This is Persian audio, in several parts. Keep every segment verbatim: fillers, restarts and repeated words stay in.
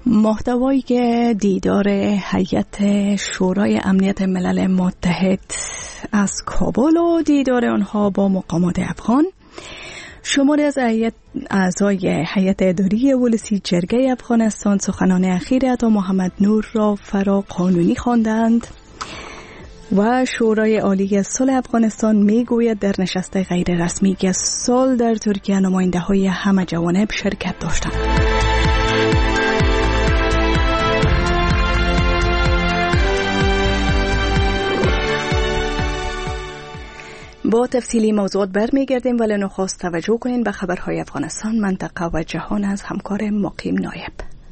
محتوایی که دیدار هیئت شورای امنیت ملل متحد از کابل و دیدار آنها با مقامات افغان، شماری از اعضای هیئت اداری ولسی جرگه افغانستان سخنان اخیر عطا محمد نور را فرا قانونی خواندند و شورای عالی صلح افغانستان میگوید در نشست غیر رسمی که سال در ترکیه نماینده های همه جوانب شرکت داشتند. با تفصیلی موضوعات برمیگردیم، ولی نخست توجه کنین به خبرهای افغانستان، منطقه و جهان از همکار مقیم نایب.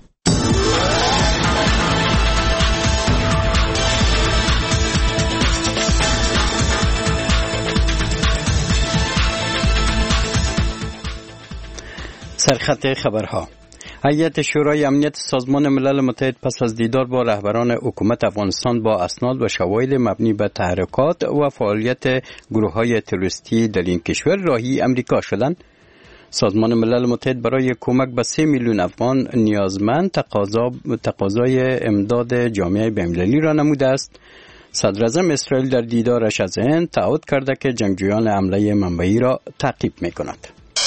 سرخط خبرها. هیئت شورای امنیت سازمان ملل متحد پس از دیدار با رهبران حکومت افغانستان با اسناد و شواهد مبنی به تحرکات و فعالیت گروه‌های تروریستی در این کشور راهی امریکا شدند. سازمان ملل متحد برای کمک به سه میلیون افغان نیازمند تقاضا تقاضای امداد جامعه بین‌المللی را نموده است. صدر اعظم اسرائیل در دیدارش از هند تعهد کرده که جنگجویان حمله منبعی را تعقیب می‌کند.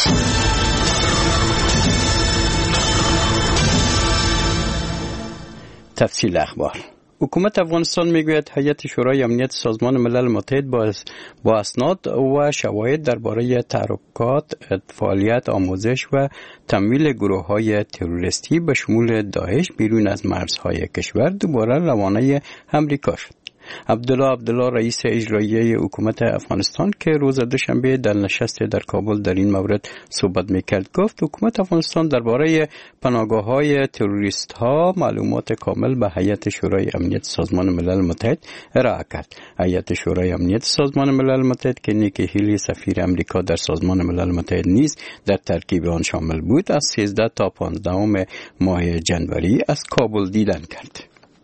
تفصیل اخبار. حکومت افغانستان میگوید هیئت شورای امنیت سازمان ملل متحد با اسناد و شواهد درباره تحرکات، فعالیت، آموزش و تمویل گروه‌های تروریستی به شمول داعش بیرون از مرزهای کشور دوباره روانه امریکا شد. عبدالله عبدالله رئیس اجرایی حکومت افغانستان که روز دوشنبه در نشست در کابل در این مورد صحبت میکرد گفت حکومت افغانستان درباره پناهگاه‌های تروریست‌ها معلومات کامل به هیئت شورای امنیت سازمان ملل متحد ارائه کرد. هیئت شورای امنیت سازمان ملل متحد که نیکی هیلی سفیر امریکا در سازمان ملل متحد نیز در ترکیب آن شامل بود از سیزده تا پانزده ماه جنوری از کابل دیدن کرد.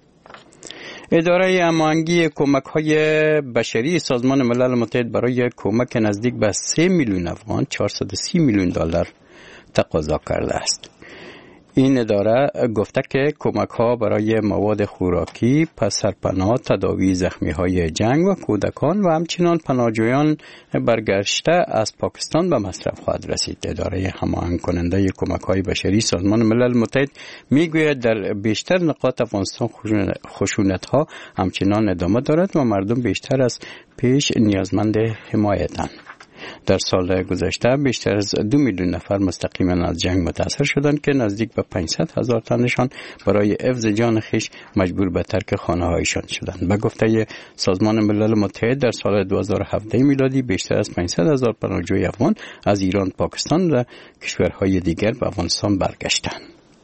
اداره هماهنگی کمک‌های بشری سازمان ملل متحد برای کمک نزدیک به سه میلیون افغان چهارصد و سی میلیون دلار تقاضا کرده است. این اداره گفته که کمک‌ها برای مواد خوراکی، پس سرپناه، تداوی زخمی‌های جنگ و کودکان و همچنین پناهجویان برگشته از پاکستان به مصرف خواهد رسید. اداره هماهنگ کننده کمک‌های بشری سازمان ملل متحد میگوید در بیشتر نقاط افغانستان خشونت‌ها همچنان ادامه دارد و مردم بیشتر از پیش نیازمند حمایتند. در سال گذشته بیشتر از دو میلیون نفر مستقیما از جنگ متاثر شدند که نزدیک به پانصد هزار تنشان برای حفظ جان خویش مجبور به ترک خانه‌هایشان شدند. به گفته سازمان ملل متحد در سال دو هزار و هفده میلادی بیشتر از پانصد هزار پناهجوی افغان از ایران، پاکستان و کشورهای دیگر به افغانستان برگشتند.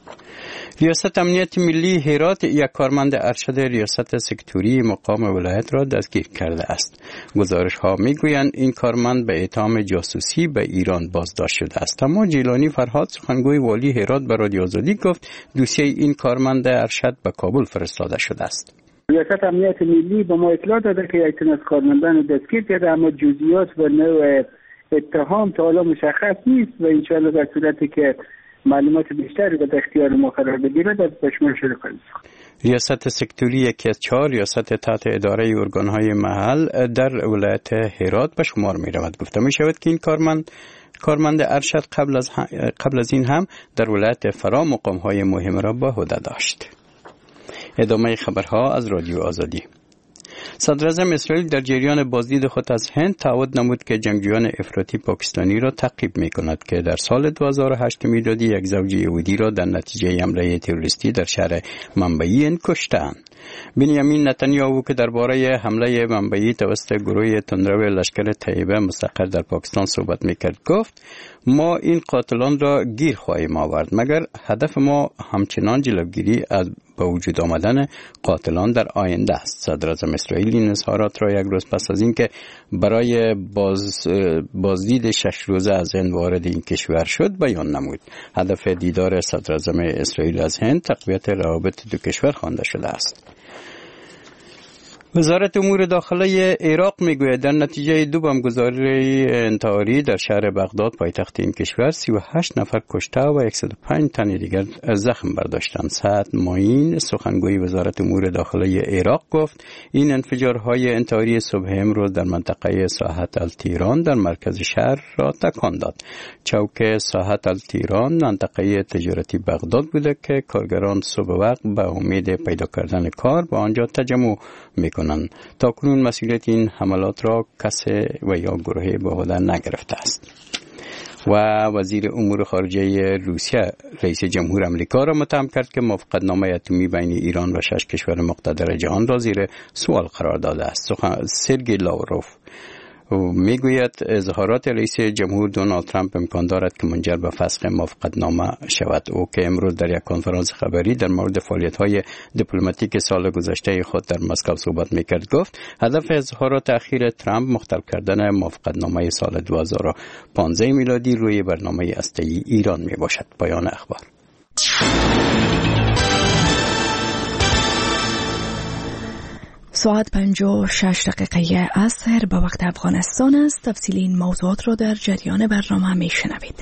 ریاست امنیت ملی هرات یک کارمند ارشد ریاست سکتوری مقام ولایت را دستگیر کرده است. گزارش ها می گویند این کارمند به اتهام جاسوسی به ایران بازداشت شده است. اما جیلانی فرهاد سخنگوی والی هرات به رادیو آزادی گفت دوسیه این کارمند ارشد به کابل فرستاده شده است. ریاست امنیت ملی به ما اطلاع داده که یک تن از کارمندان دستگیر کرده، اما جزئیات و نوع اتهام تا حالا مشخص نیست و ان شاءالله در صورتی که معلومات بیشتری به اختیار ما قرار بگیرد از بشمول شروع کنیم. ریاست سکتوری یکی از چهار ریاست تحت اداره ارگانهای محل در ولایت هرات به شمار می رود. گفته می شود که این کارمند کارمند ارشد قبل از قبل از این هم در ولایت فرا مقامهای مهم را به عهده داشت. ادامه خبرها از رادیو آزادی. صدر اعظم اسرائیل در جریان بازدید خود از هند تعهد نمود که جنگجویان افراطی پاکستانی را تعقیب می‌کند که در سال دو هزار و هشت میلادی یک زوج یهودی را در نتیجه حمله تروریستی در شهر منبعی کشتند. بنیامین نتانیاهو که درباره حمله منبعی توسط گروه تندرو لشکر طیبه مستقر در پاکستان صحبت می‌کرد گفت ما این قاتلان را گیر خواهیم آورد، مگر هدف ما همچنان جلوگیری از به وجود آمدن قاتلان در آینده است. صدر اعظم اسرائیل این اظهارات را یک روز پس از اینکه برای باز بازدید شش روزه از هند وارد این کشور شد بیان نمود. هدف دیدار صدر اعظم اسرائیل از هند تقویت روابط دو کشور خوانده شده است. وزارت امور داخله عراق میگوید در نتیجه دو بمبگذاری انتحاری در شهر بغداد پایتخت این کشور سی و هشت نفر کشته و صد و پنج تن دیگر زخم برداشتند. سعد معین سخنگوی وزارت امور داخله عراق گفت این انفجارهای انتحاری صبح امروز در منطقه ساحت التیران در مرکز شهر را تکان داد. چوک ساحت التیران منطقه تجارتی بغداد بوده که کارگران صبح وقت به امید پیدا کردن کار به آنجا تجمع میکنند. تا کنون مسئولیت این حملات را کسی و یا گروهی به عهده نگرفته است. و وزیر امور خارجه روسیه رئیس جمهور امریکا را متهم کرد که موافقتنامه اتمی بین ایران و شش کشور مقتدر جهان را زیر سوال قرار داده است. سرگئی لاوروف میگوید اظهارات رئیس جمهور دونالد ترامپ امکان دارد که منجر به فسخ موافقتنامه شود. او که امروز در یک کنفرانس خبری در مورد فعالیت‌های دیپلماتیک سال گذشته خود در مسکو صحبت میکرد گفت هدف اظهارات اخیر ترامپ مختل کردن موافقتنامه سال دو هزار و پانزده میلادی روی برنامه هسته‌ای ایران میباشد. پایان اخبار. ساعت پنج و شش دقیقه عصر به وقت افغانستان است. تفصیل این موضوعات را در جریان برنامه می شنوید.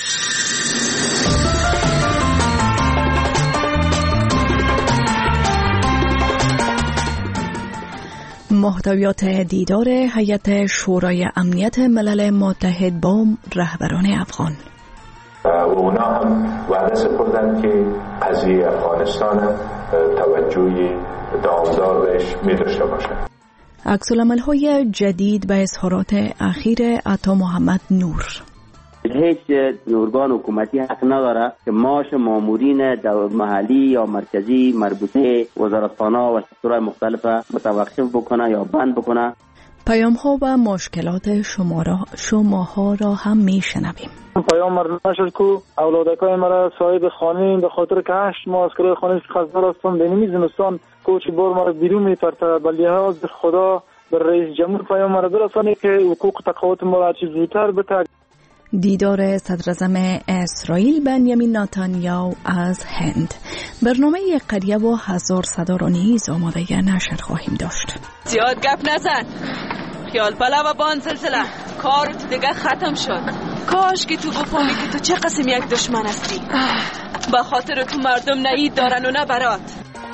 محتویات دیدار هیئت شورای امنیت ملل متحد با رهبران افغان. و اونا هم وعده سپردن که قضیه افغانستان توجهی دامدار بهش می داشته باشد. عکس‌العمل‌های جدید به اظهارات اخیر عطا محمد نور. هیچ ارگان حکومتی حق نداره که معاش مامورین محلی یا مرکزی مربوطه وزارتخانه‌ها و سکتورهای مختلف متوقف بکنه یا بند بکنه. پیام ها و مشکلات شما را شماها را هم میشنویم. پیام مردم نشد که اولادکای مرا صاحب خانه به خاطر که هشت ماه از کرای خانه خزدار هستم بینیمی زمستان کوچی بار مرا بیرون میپرته. به لحاظ خدا به رئیس جمهور پیام مرا برسانه که حقوق تقاعد مرا چیز زودتر بده. دیدار صدراعظم اسرائیل بنیامین نتانیاهو از هند. برنامه یک قریه و هزار صدا را نیز آماده نشر خواهیم داشت. زیاد گپ نزن، خیال بلا و بان سلسله کار دیگه ختم شد. کاش که تو بفهمی که تو چه قسم یک دشمن هستی. به خاطر تو مردم نه عید دارن و نه برات.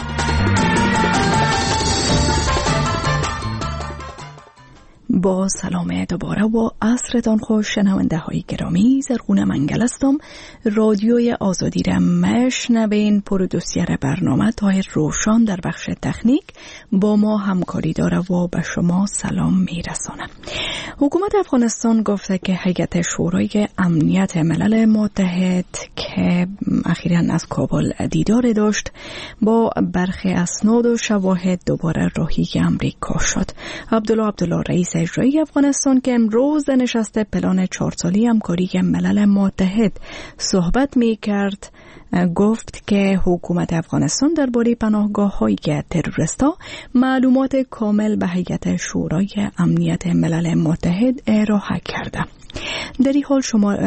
با سلام دوباره و عصرتان خوش شنونده های گرامی. زرغون منگل هستم. رادیوی آزادی را مشنوین. پرودوسر برنامه طاهر روشان در بخش تکنیک با ما همکاری داره و به شما سلام میرسانم. حکومت افغانستان گفته که هیئت شورای امنیت ملل متحد که اخیراً از کابل دیدار داشت با برخی اسناد و شواهد دوباره راهی امریکا شد. عبدالله عبدالله رئیس اجرایی افغانستان که امروز نشست پلان چهار سالی همکاری ملل متحد صحبت می کرد گفت که حکومت افغانستان درباره پناهگاه‌های تروریست‌ها معلومات کامل به هیئت شورای امنیت ملل متحد ارائه کرده. در این حال شما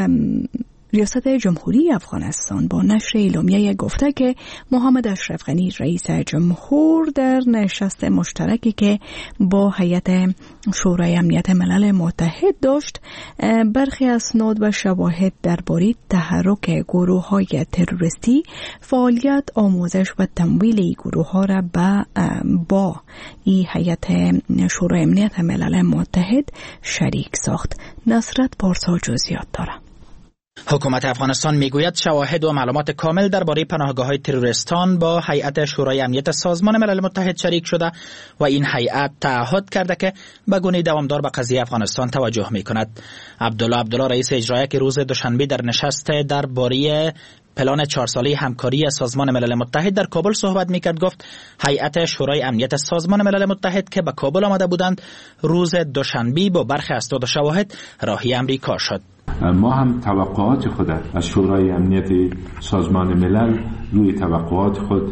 ریاست جمهوری افغانستان با نشر اعلامیه گفته که محمد اشرف غنی رئیس جمهور در نشست مشترکی که با هیئت شورای امنیت ملل متحد داشت برخی اسناد و شواهد درباره تحرک گروه‌های تروریستی، فعالیت، آموزش و تمویل این گروه‌ها را با با این هیئت شورای امنیت ملل متحد شریک ساخت. نصرت پارسا جزئیات داره. حکومت افغانستان میگوید شواهد و معلومات کامل درباره پناهگاه‌های تروریستان با هیئت شورای امنیت سازمان ملل متحد شریک شده و این هیئت تعهد کرده که به گونه دوامدار به قضیه افغانستان توجه میکند. عبدالله عبدالله رئیس اجرایی که روز دوشنبه در نشست درباره پلان چهار ساله همکاری سازمان ملل متحد در کابل صحبت میکرد گفت هیئت شورای امنیت سازمان ملل متحد که به کابل آمده بودند روز دوشنبه با برخی اسناد و شواهد راهی امریکا شد. ما هم توقعات خود از شورای امنیت سازمان ملل روی توقعات خود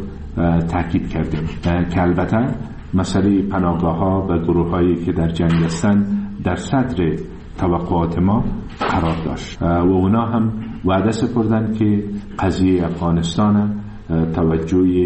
تاکید کردیم که البته مسئله پناهگاه‌ها و گروه‌هایی که در جنگ هستند در صدر توقعات ما قرار داشت و اونا هم وعده سپردن که قضیه افغانستان توجه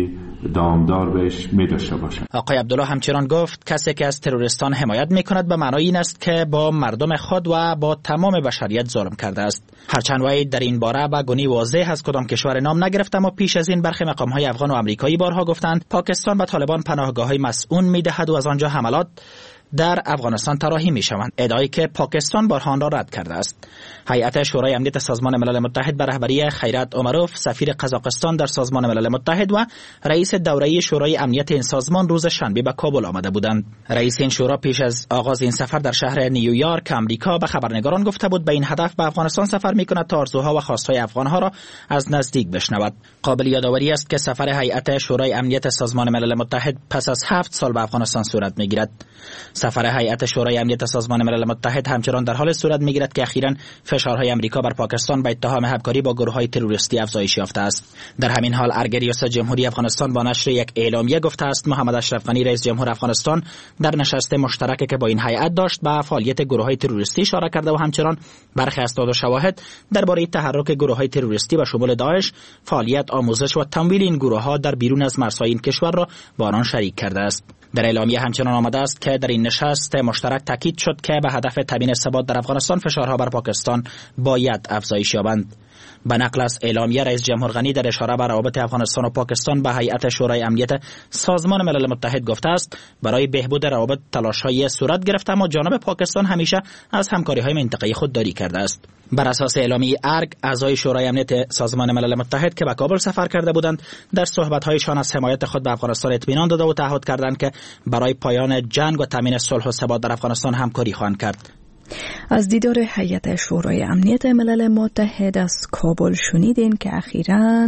دامدار بهش می داشته باشند. آقای عبدالله همچنان گفت کسی که از تروریستان حمایت می کند به معنای این است که با مردم خود و با تمام بشریت ظلم کرده است. هرچند وی در این باره به گونی واضح از کدام کشور نام نگرفت، اما پیش از این برخی مقام‌های افغان و آمریکایی بارها گفتند پاکستان به طالبان پناهگاه‌های مسئول می‌دهد و از آنجا حملات در افغانستان طراحی می‌شوند، ادعایی که پاکستان بارها آن را رد کرده است. هیئت شورای امنیت سازمان ملل متحد به رهبری خیرات عمروف، سفیر قزاقستان در سازمان ملل متحد و رئیس دوره‌ای شورای امنیت این سازمان روز شنبه به کابل آمده بودند. رئیس این شورا پیش از آغاز این سفر در شهر نیویورک آمریکا به خبرنگاران گفته بود به این هدف به افغانستان سفر می‌کند تا آرزوها و خواست‌های افغان‌ها را از نزدیک بشنود. قابل یادآوری است که سفر هیئت شورای امنیت سازمان ملل متحد پس از هفت سال به افغانستان صورت می‌گیرد. سفر هیئت شورای امنیت سازمان ملل متحد همچنان در حال صورت می‌گیرد که اخیراً فشارهای آمریکا بر پاکستان به اتهام همکاری با گروه‌های تروریستی افزایش یافته است. در همین حال ارگ ریاست جمهوری افغانستان با نشر یک اعلامیه گفته است محمد اشرف غنی رئیس جمهور افغانستان در نشست مشترکی که با این هیئت داشت به فعالیت گروه‌های تروریستی اشاره کرده و همچنان برخی اسناد و شواهد درباره تحرک گروه‌های تروریستی به شمول داعش، فعالیت آموزش و تمویل این گروه‌ها در بیرون از مرزهای این کشور را با آنان شریک کرده است. در اعلامیه همچنان آمده است که در این نشست مشترک تاکید شد که به هدف تامین ثبات در افغانستان فشارها بر پاکستان باید افزایش یابند. به نقل از اعلامیه رئیس جمهور غنی در اشاره به روابط افغانستان و پاکستان به هیئت شورای امنیت سازمان ملل متحد گفته است برای بهبود روابط تلاش‌های صورت گرفته، اما جانب پاکستان همیشه از همکاری‌های منطقه‌ای خودداری کرده است. بر اساس اعلامیه ارگ، اعضای شورای امنیت سازمان ملل متحد که به کابل سفر کرده بودند در صحبت‌هایشان از حمایت خود به افغانستان اطمینان داده و تعهد کردند که برای پایان جنگ و تامین صلح و ثبات در افغانستان همکاری خواهند کرد. از دیدار هیئت شورای امنیت ملل متحد از کابل شنیدین که اخیراً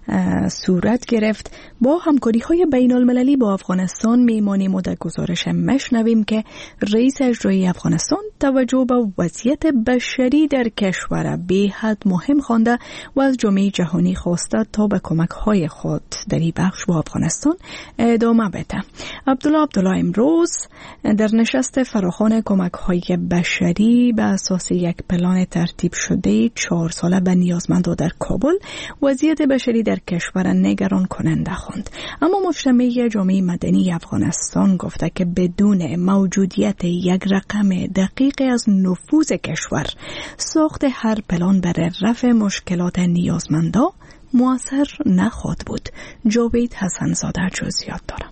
صورت گرفت. با همکاری های بین المللی با افغانستان میمانیم و در گزارش مشنویم که رئیس اجرایی افغانستان توجه به وضعیت بشری در کشور به حد مهم خوانده و از جامعه جهانی خواسته تا به کمک های خود در این بخش با افغانستان ادامه بده. عبدالله عبدالله امروز در نشست فراخوان کمک های بشری به اساس یک پلان ترتیب شده چهار ساله به نیازمندان در کابل وضعیت بشری در کشور نگران کننده خواند. اما مجتمع جامعه مدنی افغانستان گفته که بدون موجودیت یک رقم دقیق از نفوذ کشور، ساخت هر پلان برای رفع مشکلات نیازمندان مؤثر نخواهد بود. جاوید حسن‌زاده جزئیات دارد.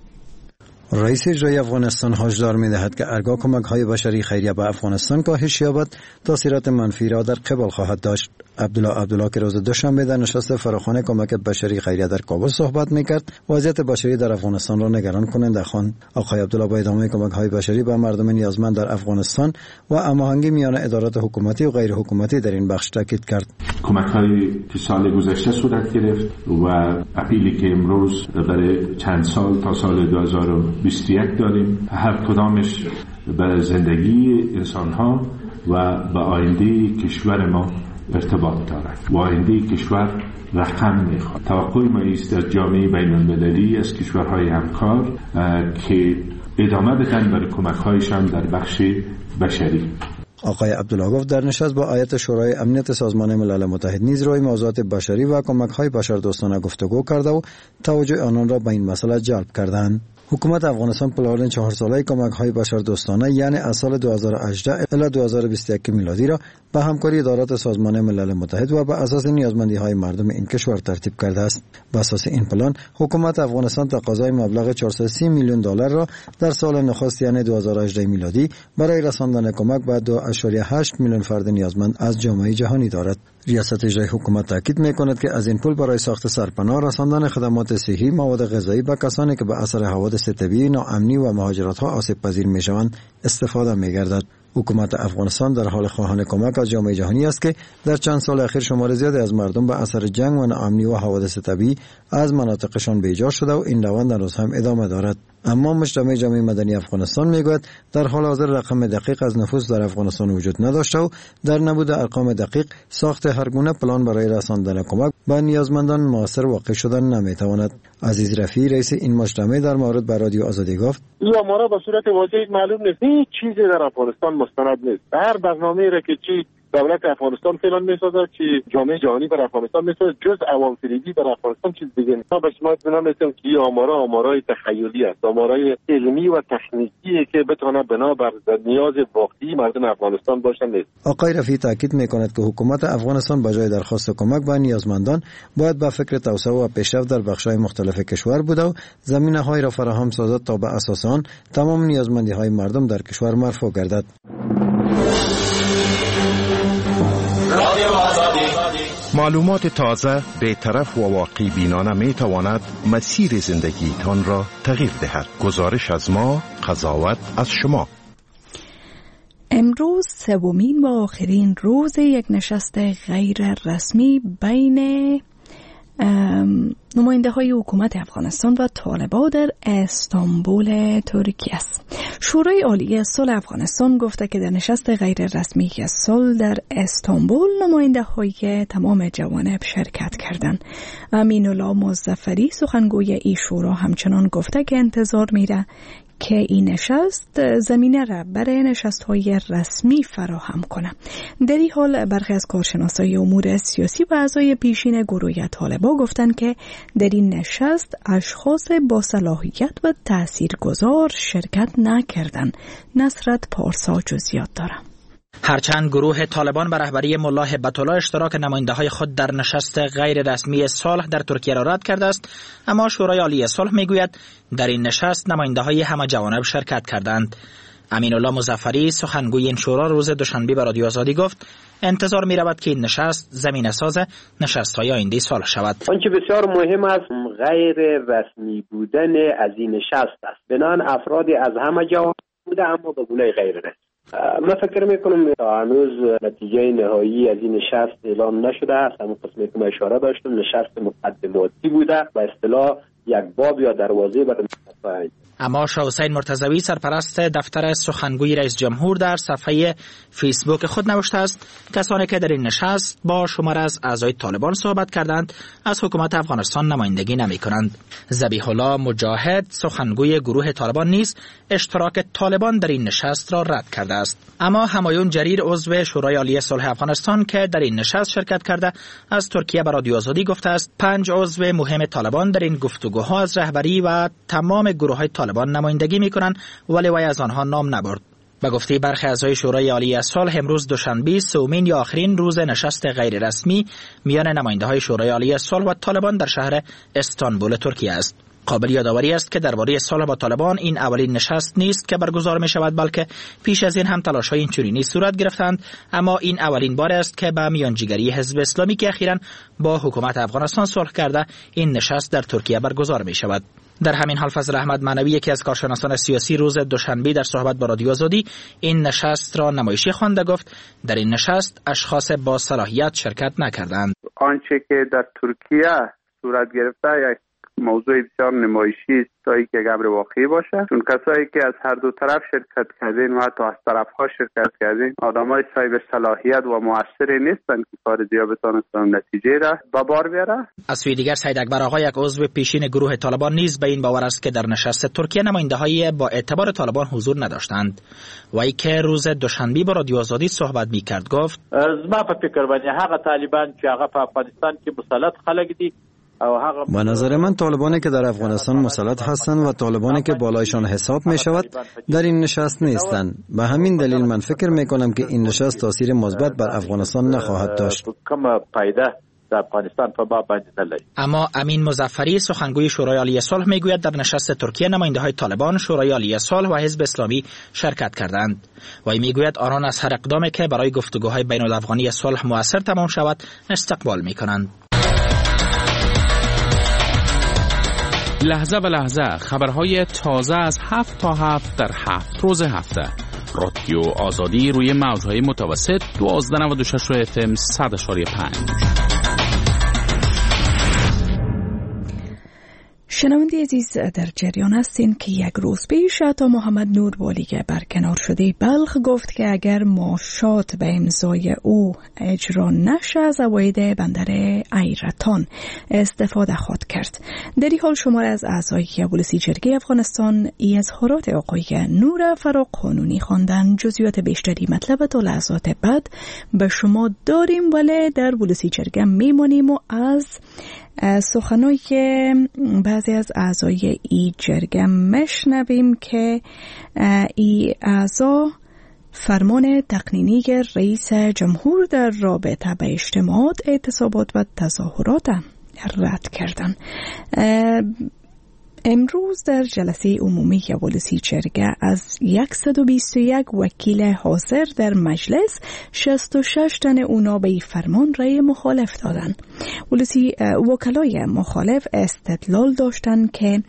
رئیس اجرایی افغانستان هشدار می‌دهد که ارگاه کمک‌های بشری خیریه به افغانستان کاهش یابد، تاثیرات منفی را در قبال خواهد داشت. عبدالله عبدالله که روز دوشنبه در نشست فراخوان کمک بشری خیریه در کابل صحبت می‌کرد، وضعیت بشری در افغانستان را نگران کننده خواند. آقای عبدالله با ادامه کمک‌های بشری به مردم نیازمند در افغانستان و هماهنگی میان ادارات حکومتی و غیر حکومتی در این بخش تاکید کرد. کمک‌هایی که سال گذشته صورت گرفت و اپیلی که امروز برای چند سال تا سال دو هزار و بیست و یک داریم، هر کدامش به زندگی انسان‌ها و به آینده کشور ما ارتباط دارد. و آینده کشور رقم میخواد. توقع ما است از جامعه بین المللی، از کشورهای همکار که ادامه بدن برای کمک‌هایشان در بخش بشری. آقای عبدالله گفت در نشست با هیئت شورای امنیت سازمان ملل متحد نیز روی موضوعات بشری و کمک‌های بشردوستانه گفتگو کرده و توجه آنان را به این مسئله جلب کردند. حکومت افغانستان پلان چهار ساله کمک‌های بشردوستانه یعنی از سال دو هزار و هجده الی دو هزار و بیست و یک میلادی را با همکاری ادارات سازمان ملل متحد و بر اساس نیازمندی‌های مردم این کشور ترتیب کرده است. بر اساس این پلان حکومت افغانستان تقاضای مبلغ چهارصد و سی میلیون دلار را در سال نخست یعنی دو هزار و هجده میلادی برای رساندن کمک به دو ممیز هشت میلیون فرد نیازمند از جامعه جهانی دارد. ریاست اجرایی حکومت تاکید می‌کند که از این پول برای ساخت سرپناه، رساندن خدمات صحی، مواد غذایی به کسانی که به اثر حوادث طبیعی، ناامنی و مهاجرت‌ها آسیب پذیر می‌شوند استفاده می‌گردد. حکومت افغانستان در حال خواهان کمک از جامعه جهانی است که در چند سال اخیر شمار زیادی از مردم به اثر جنگ و ناامنی و حوادث طبیعی از مناطقشان بیجار شده و این روند هنوز هم ادامه دارد. اما مجتمع جامعه مدنی افغانستان میگوید در حال حاضر رقم دقیق از نفوذ در افغانستان وجود نداشته و در نبود ارقام دقیق ساخت هر گونه پلان برای رساندن کمک به نیازمندان موثر واقع شدن نمیتواند. عزیز رفیعی رئیس این مجتمع در مورد به رادیو آزادی گفت: یا ما را به صورت واضح معلوم نیست، هیچ چیزی در افغانستان مستند نیست. هر برنامه‌ای را که چی دولت افغانستان فعلا میسازه که جامعه جهانی بر افغانستان میسازه، جز عوام فریبی بر افغانستان چیز دیگه نیست. ما به شما اطمینان میدیم که این آمارا آمارای تخیلی است، آمارای علمی و تکنیکی که بتونه بنا بر نیاز واقعی مردم افغانستان باشن نیست. آقای رفیعی تاکید میکند که حکومت افغانستان به جای درخواست کمک به نیازمندان باید به فکر توسعه و پیشرفت در بخش‌های مختلف کشور بوده و زمینه‌های را فراهم سازد تا به اساس آن تمام نیازمندی‌های مردم در کشور مرفوع گردد. معلومات تازه، بی‌طرف و واقعی بینانه می تواند مسیر زندگیتان را تغییر دهد. گزارش از ما، قضاوت از شما. امروز سومین و آخرین روز یک نشست غیر رسمی بین نماینده های حکومت افغانستان و طالبان در استانبول ترکیه است. شورای عالی صلح افغانستان گفته که در نشست غیر رسمی صلح در استانبول نماینده های تمام جوانب شرکت کردند. امین الله مظفری سخنگوی این شورا همچنان گفته که انتظار میره که این نشست زمینه را برای نشست‌های رسمی فراهم کنه. در این حال برخی از کارشناسای امور سیاسی و اعضای پیشین گروه طالبان گفتند که در این نشست اشخاص با صلاحیت و تاثیرگذار شرکت نکردند. نصرت پارسا جزئیات داره. هرچند گروه طالبان به رهبری ملا هبت الله اشتراک نماینده‌های خود در نشست غیر رسمی صلح در ترکیه را رد کرده است، اما شورای عالی صلح میگوید در این نشست نماینده‌های همه جوانب شرکت کردند. امین الله مظفری سخنگوی این شورا روز دوشنبه به رادیو آزادی گفت انتظار می رود که این نشست زمینه ساز نشست‌های آینده صلح شود. آنچه بسیار مهم است غیر رسمی بودن از این نشست است. بنان افرادی از همه جوانب بوده اما به گونه غیر رسمی. من فکر میکنم هنوز نتیجه نهایی از این نشست اعلام نشده است. همون قسمی که من اشاره داشتم نشست مقدماتی بوده و اصطلاح یک باب یا دروازه برای نشست. اما شاه حسین مرتضوی سرپرست دفتر سخنگوی رئیس جمهور در صفحه فیسبوک خود نوشته است کسانی که در این نشست با شمار از اعضای طالبان صحبت کردند از حکومت افغانستان نمایندگی نمی کنند. ذبیح الله مجاهد سخنگوی گروه طالبان نیز اشتراک طالبان در این نشست را رد کرده است. اما همایون جریر عضو شورای عالی صلح افغانستان که در این نشست شرکت کرده از ترکیه به رادیو آزادی گفته است پنج عضو مهم طالبان در این گفتگوها از رهبری و تمام گروه‌های طالبان نمایندگی میکنند ولی وی از آنها نام نبرد. به گفته برخی اعضای شورای عالی صلح امروز دوشنبه سومین یا آخرین روز نشست غیر رسمی میان نماینده‌های شورای عالی صلح و طالبان در شهر استانبول ترکیه است. قابل یادآوری است که درباره صلح با طالبان این اولین نشست نیست که برگزار می شود بلکه پیش از این هم تلاش‌های اینچنینی صورت گرفتند، اما این اولین بار است که به میانجیگری حزب اسلامی که اخیراً با حکومت افغانستان صلح کرده این نشست در ترکیه برگزار می شود. در همین حال فضل احمد معنوی یکی از کارشناسان سیاسی روز دوشنبه در صحبت با رادیو آزادی این نشست را نمایشی خوانده گفت در این نشست اشخاص با صلاحیت شرکت نکردند. آنچه که در ترکیه صورت گرفته یک موضوع بسیار نمایشی است تا اینکه امر واقعی باشه، چون کسایی که از هر دو طرف شرکت کردین و حتی از طرف‌ها شرکت کردین آدمای صاحب صلاحیت و موثری نیستن که کار زیاد بتونن نتیجه را به بار بیاره. از سوی دیگر سید اکبر آقا یک عضو پیشین گروه طالبان نیز به این باور است که در نشست ترکیه نماینده‌های با اعتبار طالبان حضور نداشتند. وی که روز دوشنبه با رادیو آزادی صحبت می‌کرد گفت زما په فکر باندې هغه طالبان چې هغه په افغانستان کې مسلط خلک دي به نظر من طالبانی که در افغانستان مسلط هستند و طالبانی که بالایشان حساب می شود در این نشست نیستند. به همین دلیل من فکر می کنم که این نشست تاثیر مثبت بر افغانستان نخواهد داشت. اما امین مظفری سخنگوی شورای عالی صلح میگوید در نشست ترکیه نماینده‌های طالبان، شورای عالی صلح و حزب اسلامی شرکت کردند. وی میگوید آنان از هر اقدامی که برای گفتگوهای بین الافغانی صلح مؤثر تمام شود استقبال میکنند. لحظه به لحظه خبرهای تازه از هفت تا هفت در هفت روز هفته. رادیو آزادی روی موجهای متوسط دوازده نود و شش اف ام صد و پنج. شنونده عزیز، در جریان هستین که یک روز پیش عطا محمد نور والی برکنار شده بلخ گفت که اگر معاشات به امضای او اجرا نشه از عواید بندر ایرتان استفاده خواهد کرد. در این حال شماره از اعضای ولسی جرگه افغانستان ای اظهارات آقای نور فراق قانونی خواندن. جزئیات بیشتری مطلب تا لحظات بعد به شما داریم، ولی در ولسی جرگه میمانیم و از سخنایی که بعضی از اعضای ای جرگه مشنویم که ای اعضا فرمان تقنینی رئیس جمهور در رابطه به اجتماعات، اعتصابات و تظاهرات رد کردن. امروز در جلسه عمومی ولسی جرگه از صد و بیست و یک وکیل حاضر در مجلس شصت و شش تن اونا به این فرمان رأی مخالف دادن. ولسی وکلای مخالف استدلال داشتن که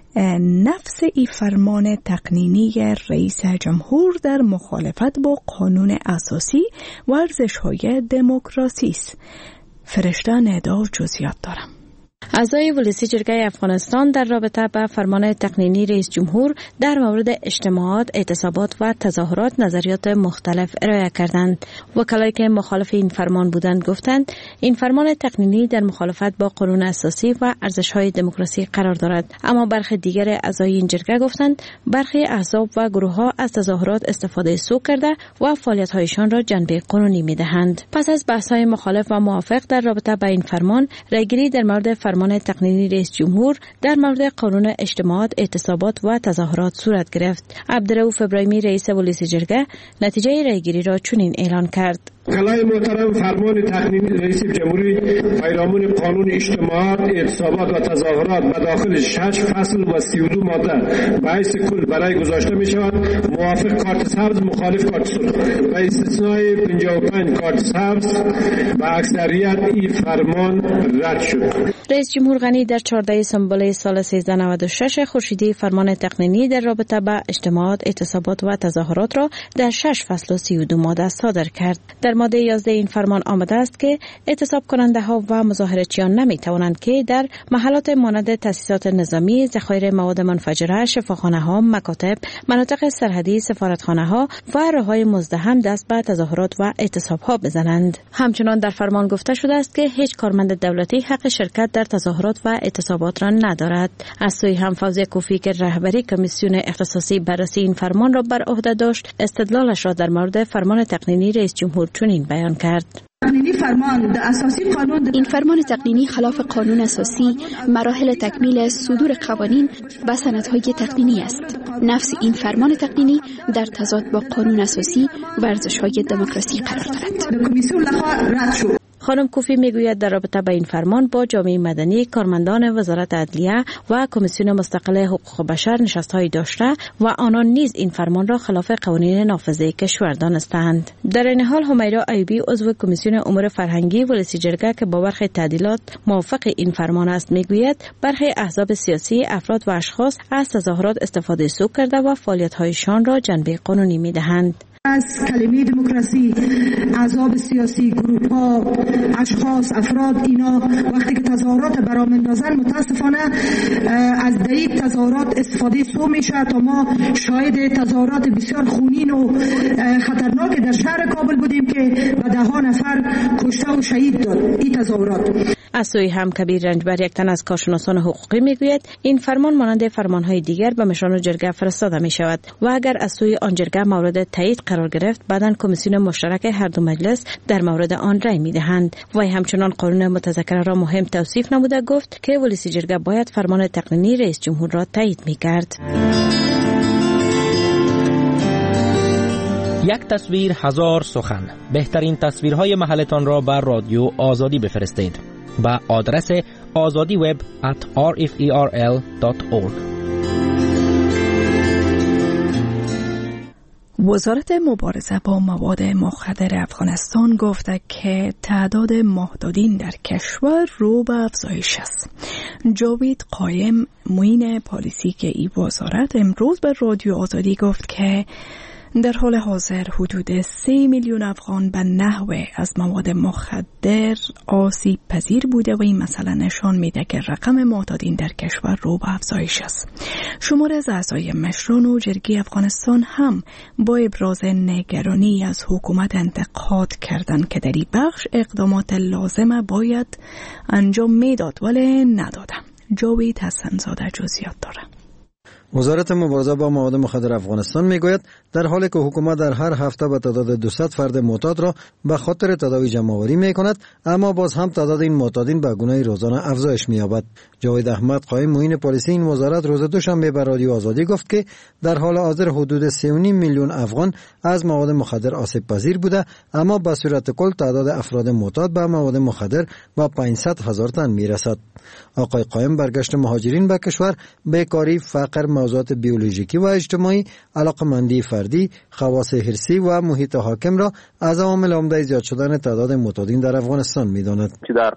نفس این فرمان تقنینی رئیس جمهور در مخالفت با قانون اساسی و ارزش‌های دموکراسی است. فرشته ندا جزئیات دارم. اعضای ولسی جرگه افغانستان در رابطه با فرمان تقنینی رئیس جمهور در مورد اجتماعات، اعتصابات و تظاهرات نظریات مختلف ارائه کردند. وکلایی که مخالف این فرمان بودند گفتند این فرمان تقنینی در مخالفت با قانون اساسی و ارزش‌های دموکراسی قرار دارد. اما برخی دیگر اعضای این جرگه گفتند برخی احزاب و گروه‌ها از تظاهرات استفاده سوء کرده و فعالیت‌هایشان را جنبه قانونی می‌دهند. پس از بحث‌های مخالف و موافق در رابطه با این فرمان، رأیگیری در مورد فرمان تقنینی رئیس جمهور در مورد قانون اجتماعات، اعتصابات و تظاهرات صورت گرفت. عبدالرؤوف ابراهیمی رئیس ولسی جرگه نتیجه رأیگیری را چنین اعلان کرد: وکلای محترم، فرمان تقنینی رئیس جمهوری پیرامون قانون اجتماعات، اعتصابات و تظاهرات به داخل شش فصل و سی و دو ماده به حیث کل برای گذاشته می شود. موافق کارت سبز، مخالف کارت سرخ. به استثنای پنجاه و پنج کارت سبز به اکثریت این فرمان رد شد. رئیس جمهور غنی در چهاردهم سامبول سال سیزده نود و شش خورشیدی فرمان تقنینی در رابطه با اجتماعات، اعتصابات و تظاهرات را در شش فصل و سی و دو ماده صادر کرد. در ماده یازده این فرمان آمده است که اعتصاب کننده ها و مظاهرچیان نمی توانند که در محلات مانند تأسیسات نظامی، ذخایر مواد منفجره، شفاخانه ها، مکاتب، مناطق سرحدی، سفارتخانه ها و راههای مزدحم دست به تظاهرات و اعتصاب ها بزنند. همچنان در فرمان گفته شده است که هیچ کارمند دولتی حق شرکت در تظاهرات و اعتصابات را ندارد. از سوی هم فوزی کوفی که رهبری کمیسیون اختصاصی بررسی این فرمان را بر عهده داشت، استدلالش را در مورد فرمان تقنینی رئیس جمهور چنین بیان کرد: فرمان اساسی قانون این فرمان تقنینی خلاف قانون اساسی، مراحل تکمیل صدور قوانین و سندهای تقنینی است. نفس این فرمان تقنینی در تضاد با قانون اساسی و ارزش‌های دموکراسی قرار دارد. خانم کوفی میگوید در رابطه با این فرمان با جامعه مدنی، کارمندان وزارت عدلیه و کمیسیون مستقل حقوق بشر نشست‌هایی داشته و آنان نیز این فرمان را خلاف قوانین نافذه کشور دانستند. در این حال همیرا ایوبی عضو کمیسیون امور فرهنگی ولسی جرگه که با برخی تعدیلات موافق این فرمان است میگوید برخی احزاب سیاسی، افراد و اشخاص از تظاهرات استفاده سوء کرده و فعالیت‌هایشان را جنبه قانونی می‌دهند. از کلمه دموکراسی احزاب سیاسی، گروه ها، اشخاص، افراد، اینا وقتی که تظاهرات برام اندازن متاسفانه از دید تظاهرات استفاده سوء میشه تا ما شاهد تظاهرات بسیار خونین و خطرناک در شهر کابل بودیم که به ده ها نفر کشته و شهید داد این تظاهرات. از سوی هم کبیر رنجبر یک تن از کارشناسان حقوقی میگوید این فرمان مانند فرمانهای دیگر به مشان جرگه فرستاده می شود و اگر از سوی آن جرگه مورد تایید قرار گرفت بعداً کمیسیون مشترک هر دو مجلس در مورد آن رأی میدهند. وی همچنان قانون متذکر را مهم توصیف نموده گفت که ولسی جرگه باید فرمان تقنینی رئیس جمهور را تایید میکرد. یک تصویر هزار سخن. بهترین تصویرهای محلتان را بر رادیو آزادی بفرستید با آدرس azadi web at r f e r l dot org. وزارت مبارزه با مواد مخدر افغانستان گفته که تعداد محدودین در کشور رو به افزایش است. جاوید قایم معین پالیسی که ای وزارت امروز به رادیو آزادی گفت که در حال حاضر حدود سه میلیون افغان به نحوه از مواد مخدر آسیب پذیر بوده و این مسئله نشان میده که رقم معتادین در کشور رو به افزایش است. شماری از اعضای مشران و جرگه افغانستان هم با ابراز نگرانی از حکومت انتقاد کردند که در این بخش اقدامات لازمه باید انجام میداد ولی ندادن. جاوید حسن‌زاده جزئیات داره. وزارت مبارزه با مواد مخدر افغانستان میگوید در حالی که حکومت در هر هفته به تعداد دویست فرد معتاد را به خاطر تداوی جمع‌آوری میکند، اما باز هم تعداد این معتادین به گونه روزانه افزایش می‌یابد. جاوید احمد قائم معین پلیسی این وزارت روز دوشنبه به رادیو آزادی گفت که در حال حاضر حدود سه و نیم میلیون افغان از مواد مخدر آسیب پذیر بوده، اما به صورت کل تعداد افراد معتاد به مواد مخدر به پانصد هزار تن میرسد. آقای قائم برگشت مهاجرین به کشور، بیکاری، فقر، موضوعات بیولوژیکی و اجتماعی، علاقمندی فردی، خواص حرسی و محیط حاکم را از عوامل عمده زیاد شدن تعداد معتادین در افغانستان می‌داند.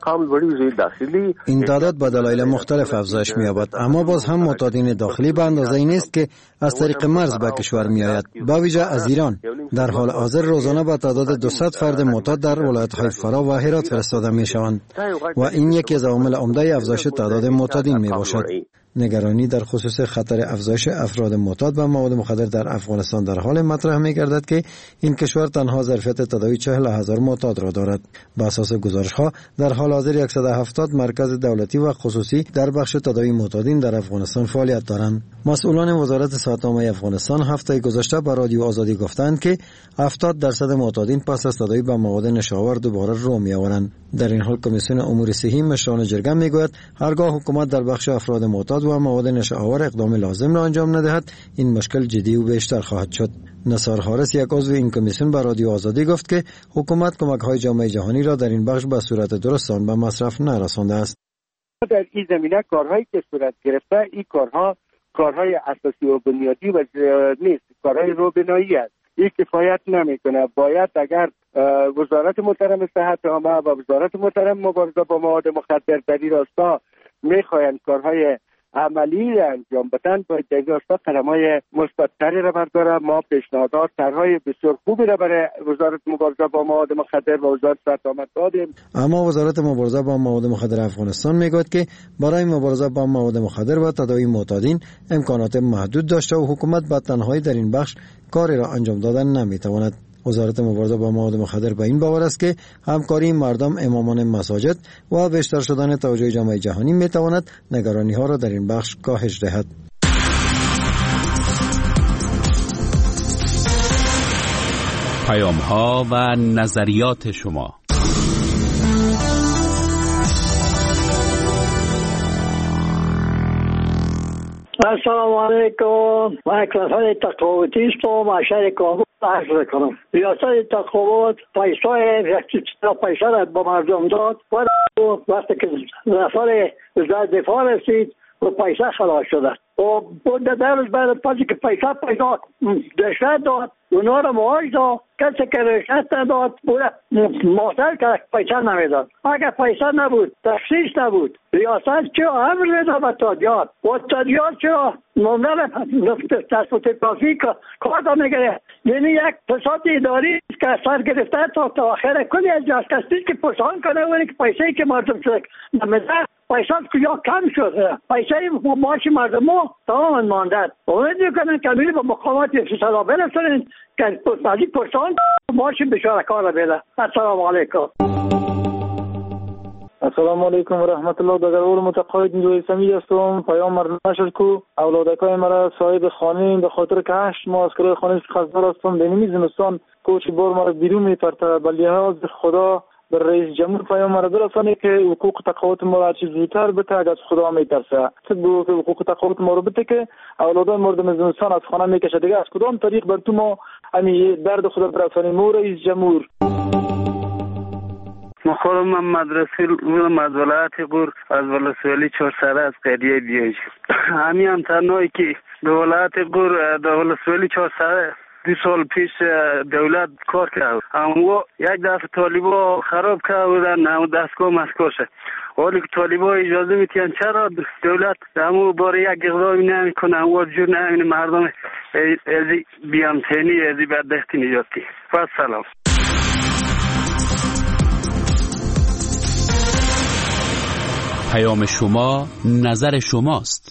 این تعداد به دلایل مختلف افزایش می‌یابد، اما باز هم معتادین داخلی به اندازه‌ای نیست که از طریق مرز به کشور می‌آید. با ویژه از ایران در حال حاضر روزانه به تعداد دویست فرد معتاد در ولایت‌های فرا و هرات فرستاده می‌شوند و این یکی از عوامل عمده افزایش تعداد معتادین میباشد. نگرانی در خصوص خطر افزایش افراد معتاد به مواد مخدر در افغانستان در حال مطرح می‌گردد که این کشور تنها ظرفیت تداوی چهل هزار معتاد را دارد. بر اساس گزارش‌ها در حال حاضر صد و هفتاد مرکز دولتی و خصوصی در بخش تداوی معتادین در افغانستان فعالیت دارند. مسئولان وزارت صحت عامه افغانستان هفته گذشته به رادیو آزادی گفتند که هفتاد درصد معتادین پس از تداوی به مواد نشاور دوباره رو می‌آورند. در این حال کمیسیون امور صحی مشران جرگه میگوید هرگاه حکومت در بخش افراد معتاد و مواد نشاور اقدام لازم را انجام ندهد، این مشکل جدی و بیشتر خواهد شد. نثار حارس یک عضو این کمیسیون به رادیو آزادی گفت که حکومت کمک‌های جامعه جهانی را در این بخش به صورت درستان به مصرف نرسانده است. در این زمینه کارهایی که صورت گرفته، این کارها کارهای اساسی و بنیادی و نیست، کارهای روبنایی است. این کفایت نمیکنه. باید اگر وزارت محترم صحت عامه و وزارت محترم مبارزه با مواد مخدر در این راستا میخواهند کارهای عملی انجام بدن، باید در این راستا قدم‌های مثبت‌تری را برداره. ما پیشنهادات طرحهای بسیار خوبی را برای وزارت مبارزه با مواد مخدر و وزارت صحت عامه دادیم. اما وزارت مبارزه با مواد مخدر افغانستان میگوید که برای مبارزه با مواد مخدر و تداوی معتادین امکانات محدود داشته و حکومت به تنهایی در این بخش کاری را انجام دادن نمیتواند. وزارت مبارزه با مواد مخدر به این باور است که همکاری مردم، امامان مساجد و بیشتر شدن توجه جامعه جهانی میتواند نگرانی ها را در این بخش کاهش دهد. پیام ها و نظریات شما. السلام علیکم. من کلاسای تقاوتیست و معشر کابل عرض کنم. ریاست تقاوت پیسای پیسه را به مردم داد و وقتی که نفر دفاع رسید و پیسه خلاص شده و در روز بعد پسی که پیسه پیدا رشوت داد اونا را معاش داد. کسی که رشوت نداد معطل کرد، پیسه نمیداد. اگر پیسه نبود، تخصیص نبود، ریاست چرا امر میداد به تادیات و تادیات چرا نمره تصفیه ترافیک کار میگیره؟ یعنی یک فساد اداری که سر گرفته تا تا آخر کلی از جاست کسی که پرسان کنه و که پیسه که مردم شد نمیده، پیسه کجا کم شد، پیسه معاش مردم تمام مانده. امید میکنن که میری به مقامات اقتصادی برسونن که بعضی پرسان معاش بشارکار را بده. السلام علیکم. السلام علیکم و رحمت الله. در اول متقاعد نیروی سمی هستم. پیام مردم نشد کو اولادکای مرا صاحب خانه به خاطر که هشت ماه از کرای خانه خزدار هستم. به نمی زمستان کوچ بار مرا بیرون میپرته. به لحاظ خدا به رئیس جمهور پیام مرا برسانه که حقوق تقاعد ما را چه زودتر بده. اگر از خدا میترسه تو که حقوق تقاعد ما رو بده که اولادای مردم زمستان از خانه میکشه. دیگه از کدام طریق بر تو ما همین درد خدا برسانیم مو رئیس جمهور. مخورم من مدرسه بودم از ولایت غور، از ولسوالی چهارسده از قریه بیایش. همین هم تنهایی که به ولایت غور در ولسوالی چهارسده دو سال پیش دولت کار کرد، اما یک دفعه طالبا خراب کردن همو دستگاه مسکو شد. ولی که طالبا اجازه میتین چرا دولت همو باره یک اقدامی نمیکنه و جور نمیکنه مردم ازی بیانتینی ازی بدبختی نیاتی. پس سلام. پیام شما نظر شماست.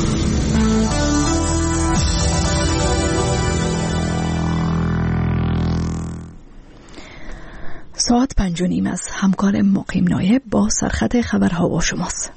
ساعت پنج و نیم از همکار مقیم نایب با سرخط خبرها با شماست.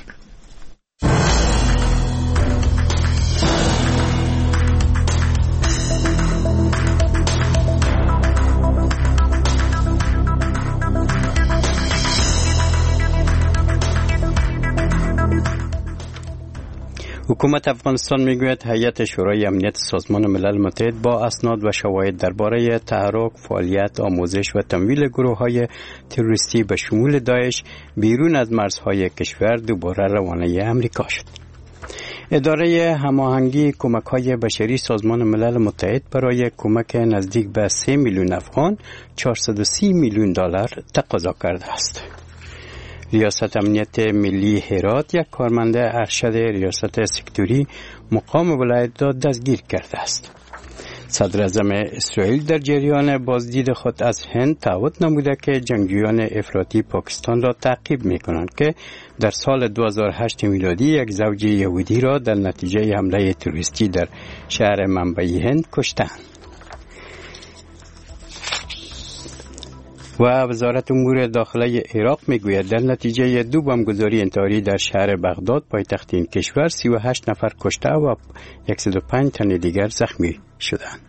حکومت افغانستان میگوید هیئت شورای امنیت سازمان ملل متحد با اسناد و شواهد درباره تحرک، فعالیت، آموزش و تمویل گروه‌های تروریستی به شمول داعش بیرون از مرزهای کشور دوباره روانه امریکا شد. اداره هماهنگی کمک‌های بشری سازمان ملل متحد برای کمک نزدیک به سه میلیون افغان چهارصد و سی میلیون دلار تقاضا کرده است. ریاست امنیت ملی هرات یک کارمند ارشد ریاست سکتوری مقام ولایت را دستگیر کرده است. صدر اعظم اسرائیل در جریان بازدید خود از هند تعهد نموده که جنگجویان افراطی پاکستان را تعقیب می‌کنند که در سال دو هزار و هشت میلادی یک زوج یهودی را در نتیجه حمله تروریستی در شهر منبعی هند کشتند. و وزارت امور داخله عراق میگوید در نتیجه دو بمبگذاری انتحاری در شهر بغداد پایتخت این کشور سی و هشت نفر کشته و صد و پنج تن دیگر زخمی شدند.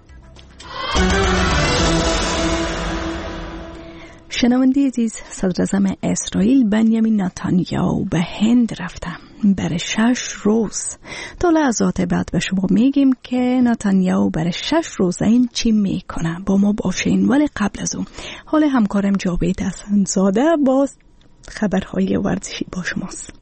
شنونده عزیز، صدر اعظم اسرائیل بنیامین نتانیاهو به هند رفته برای شش روز. تا لحظات بعد به شما میگیم که نتانیاهو برای شش روز این چی میکنه. با ما باشین. ولی قبل از اون حال همکارم جاوید حسن‌زاده با خبرهای ورزشی با شماست.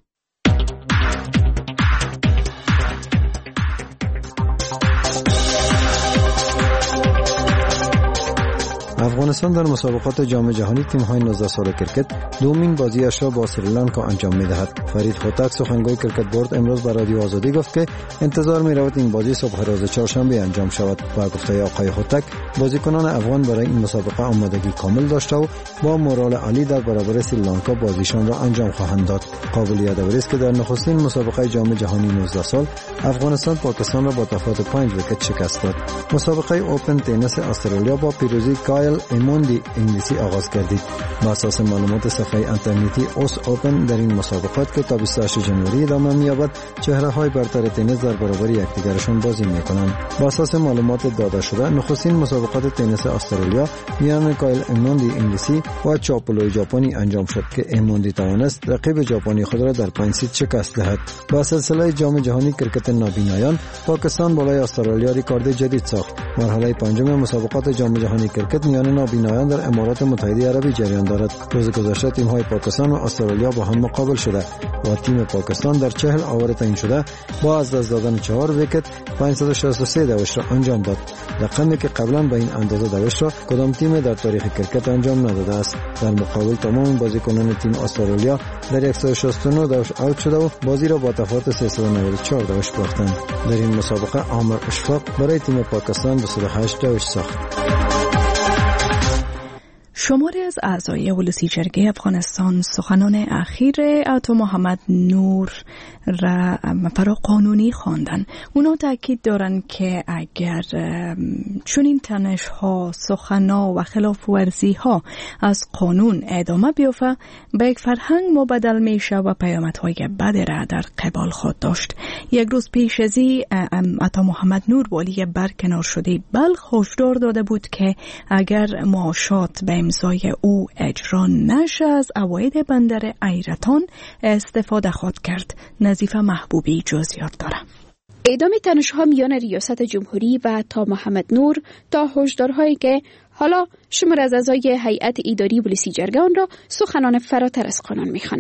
افغانستان در مسابقات جام جهانی تیم‌های نوزده ساله کرکت دومین بازیش را با سریلانکا انجام می‌دهد. فرید خوتک سخنگوی کرکت بورد امروز به رادیو آزادی گفت که انتظار می‌رود این بازی صبح روز چهارشنبه انجام شود. با گفته آقای خوتک بازیکنان افغان برای این مسابقه آمادگی کامل داشته و با مورال عالی در برابر سریلانکا بازیشان را انجام خواهند داد. قابل یادآوری است که در نخستین مسابقه جام جهانی نوزده سال افغانستان پاکستان را با تفاوت پنج ویکت شکست داد. مسابقه اوپن تنیس استرالیا با پیروزی کایل ایموندی انگلیسی آغاز گردید. با اساس معلومات صفحه اینترنتی اوس اوپن در این مسابقات که تا بیست و هشت ژانویه ادامه می‌یابد چهره‌های برتر تنیس در برابر یکدیگرشان بازی می‌کنند. با اساس معلومات داده شده نخستین مسابقات تنیس استرالیا میان کایل ایموندی انگلیسی و چاپولوی ژاپنی انجام شد که ایموندی توانست رقیب ژاپنی خود را در پنج ست شکست دهد. با سلسله جام جهانی کرکت نابینایان پاکستان بالای استرالیا رکورد جدید ساخت. مرحله پنجم مسابقات جام جهانی کرکت میان نابینایان در امارات متحده عربی جریان دارد. روز گذشته تیم‌های پاکستان و استرالیا با هم مقابل شده و تیم پاکستان در چهل آور تعیین شده با از دست دادن چهار ویکت پانصد و شصت و سه دوش را انجام داد. رقمی که قبلا به این اندازه دوش را کدام تیم در تاریخ کرکت انجام نداده است. در مقابل تمام بازیکنان تیم استرالیا در صد و شصت و نه دوش اوت شده و بازی را با تفاوت سیصد و نود و چهار دوش باختند. در این مسابقه عامر اشفاق برای تیم پاکستان دویست و هشت دوش ساخت. شماری از اعضای ولسی جرگه افغانستان سخنان اخیر عطا محمد نور را فرا قانونی خواندن. اونا تاکید دارن که اگر چنین تنش ها، سخنا و خلاف ورزی ها از قانون ادامه بیافته به یک فرهنگ مبدل میشه و پیامدهای بد را در قبال خود داشت. یک روز پیش از این عطا محمد نور والی برکنار شده بلخ هشدار داده بود که اگر معاشات به امضای او اجرا نشه از عواید بندر ایرتان استفاده خود کرد. نظیفه محبوبی جزئیات داره. اعدام تنش‌ها میان ریاست جمهوری و عطا محمد نور تا هشدارهایی که حالا شمار از اعضای هیئت اداری ولسی جرگه آن را سخنان فراتر از قانون می‌خوانند.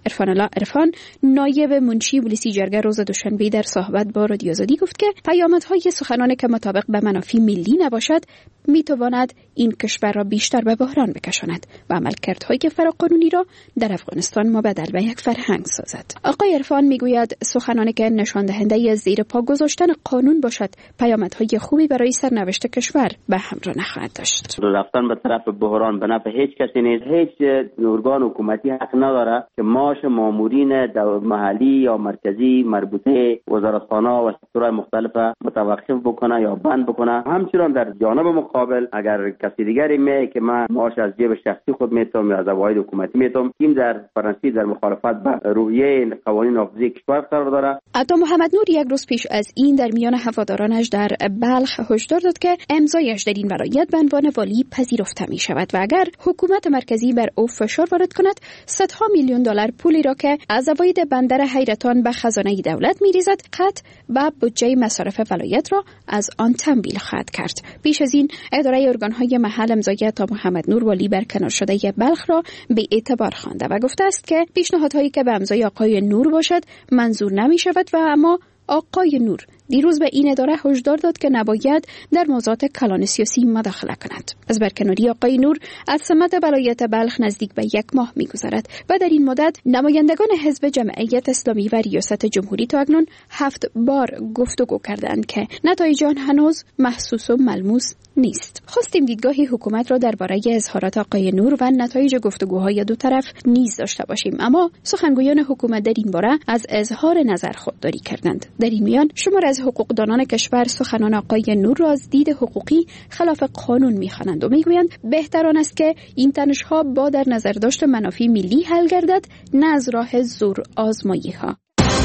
عرفان الله عرفان نایب منشی پلیس جرگه روز دوشنبه در صحبت با رادیو آزادی گفت که پیامدهای سخنان که مطابق به منافع ملی نباشد میتواند این کشور را بیشتر به بحران بکشاند و عملکردهایی که فراقانونی را در افغانستان مبدل به یک فرهنگ سازد. آقای عرفان میگوید سخنانی که نشان دهنده زیر پا گذاشتن قانون باشد پیامدهای خوبی برای سرنوشت کشور به همراه نخواهد داشت. رفتن به طرف بحران به نفع هیچ کسی نیست. هیچ ارگان حکومتی حق نداره که معاش مامورین محلی یا مرکزی مربوطه وزارتخانه‌ها و سکتورهای مختلف متوقف بکنه یا بند بکنه. همچنین در جانب مقابل اگر کسی دیگری می که من معاش از جیب شخصی خود میتونم یا از عواید حکومتی میتونم، این در فرانسه در مخالفت با روحیه قوانین حافظه کشور قرار داره. عطا محمد نور یک روز پیش از این در میان هوادارانش در بلخ هشدار داد که امضایش در این ولایت به عنوان والی پذیرفته می شود و اگر حکومت مرکزی بر او فشار وارد کند صدها میلیون دلار پولی را که از عواید بندر حیرتان به خزانه دولت میریزد قطع و بودجه مصارف ولایت را از آن تمویل خواهد کرد. پیش از این اداره ارگان‌های محل امضای عطا محمد نور والی برکنار شده بلخ را به اعتبار خوانده و گفته است که پیشنهادهایی که به امضای آقای نور باشد منظور نمی شود و اما آقای نور دیروز به این اداره هشدار داد که نباید در موضوعات کلان سیاسی مداخله کند. از برکناری آقای نور از سمت ولایت بلخ نزدیک به یک ماه می‌گذرد و در این مدت نمایندگان حزب جمعیت اسلامی و ریاست جمهوری تا اکنون هفت بار گفتگو کردند که نتایج آن هنوز محسوس و ملموس نیست. خواستیم دیدگاهی حکومت را درباره اظهارات آقای نور و نتایج گفتگوهای دو طرف نیز داشته باشیم، اما سخنگویان حکومت در این باره از اظهار نظر خودداری کردند. در این میان شمار از حقوقدانان کشور سخنان آقای نور را از دید حقوقی خلاف قانون می‌خوانند و میگویند بهتر آن است که این تنش‌ها با در نظر داشت منافع ملی حل گردد نه از راه زور آزمایی‌ها.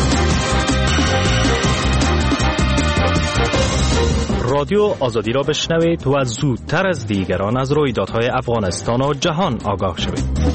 رادیو آزادی را بشنوید و زودتر از دیگران از رویدادهای افغانستان و جهان آگاه شوید.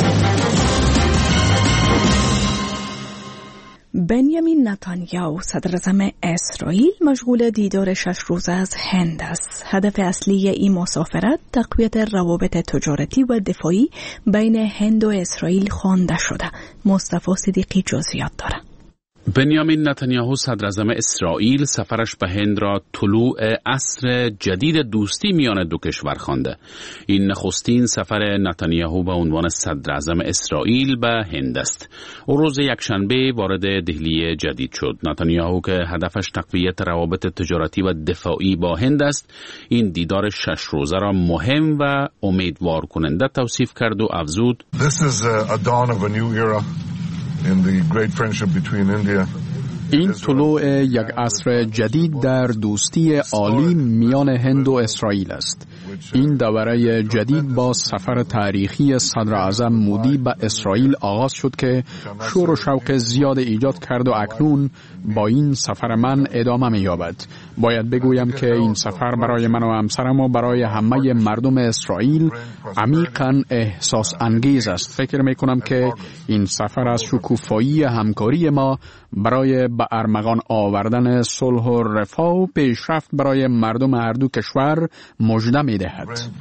بنیامین نتانیاهو صدراعظم اسرائیل مشغول دیدار شش روزه از هند است. هدف اصلی این مسافرت تقویت روابط تجارتی و دفاعی بین هند و اسرائیل خوانده شده. مصطفی صدیقی جزئیات دارد. بنیامین نتانیاهو صدراعظم اسرائیل سفرش به هند را طلوع عصر جدید دوستی میان دو کشور خوانده. این نخستین سفر نتانیاهو به عنوان صدراعظم اسرائیل به هند است. او روز یکشنبه وارد دهلی جدید شد. نتانیاهو که هدفش تقویت روابط تجارتی و دفاعی با هند است، این دیدار شش روزه را مهم و امیدوار کننده توصیف کرد و افزود: This is a dawn of a new era. In the great friendship between India. این طلوع یک عصر جدید در دوستی عالی میان هند و اسرائیل است. این دوره جدید با سفر تاریخی صدراعظم مودی به اسرائیل آغاز شد که شور و شوق زیاد ایجاد کرد و اکنون با این سفر من ادامه می‌یابد. باید بگویم که این سفر برای من و همسرم و برای همه مردم اسرائیل عمیقاً احساس انگیز است. فکر می‌کنم که این سفر از شکوفایی همکاری ما برای به ارمغان آوردن صلح و رفاه و پیشرفت برای مردم هر دو کشور مژده می‌دهد.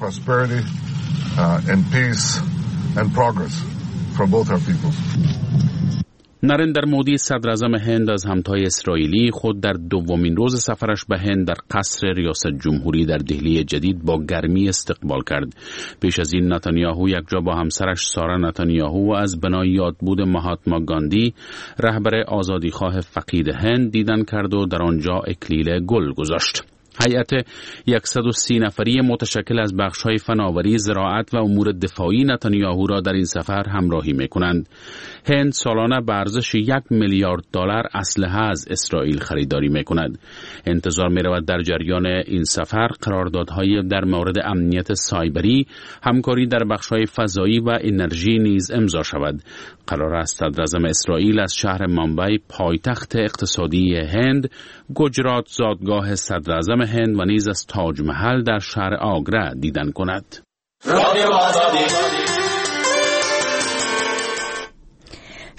نریندر مودی صدراعظم هند از همتای اسرائیلی خود در دومین روز سفرش به هند در قصر ریاست جمهوری در دهلی جدید با گرمی استقبال کرد. پیش از این نتانیاهو یک جا با همسرش سارا نتانیاهو از بنای یادبود مهاتما گاندی رهبر آزادیخواه فقید هند دیدن کرد و در آنجا اکلیل گل گذاشت. هیئت صد و سی نفری متشکل از بخش‌های فناوری، زراعت و امور دفاعی نتانیاهو را در این سفر همراهی می‌کنند. هند سالانه به ارزش یک میلیارد دلار اسلحه از اسرائیل خریداری می‌کند. انتظار می‌رود در جریان این سفر قراردادهای در مورد امنیت سایبری، همکاری در بخش‌های فضایی و انرژی نیز امضا شود. قرار است صدراعظم اسرائیل از شهر مامبای پایتخت اقتصادی هند، گجرات زادگاه صدراعظم هند و نیز از تاج محل در شهر آگره دیدن کند.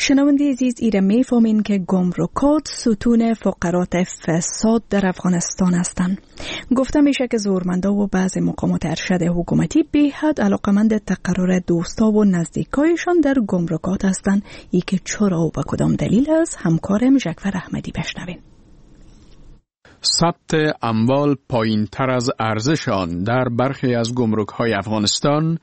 شنونده عزیز، ایره میفهمین که گمرکات ستون فقرات فساد در افغانستان هستند. گفته میشه که زورمندا و بعض مقامات ارشد حکومتی به حد علاقمند تقرر دوستا و نزدیکایشان در گمرکات هستند. ای که چرا و به کدام دلیل است، همکارم ژکفر احمدی بشنوین. ثبت اموال پایین تر از ارزش آن در برخی از گمرک‌های افغانستان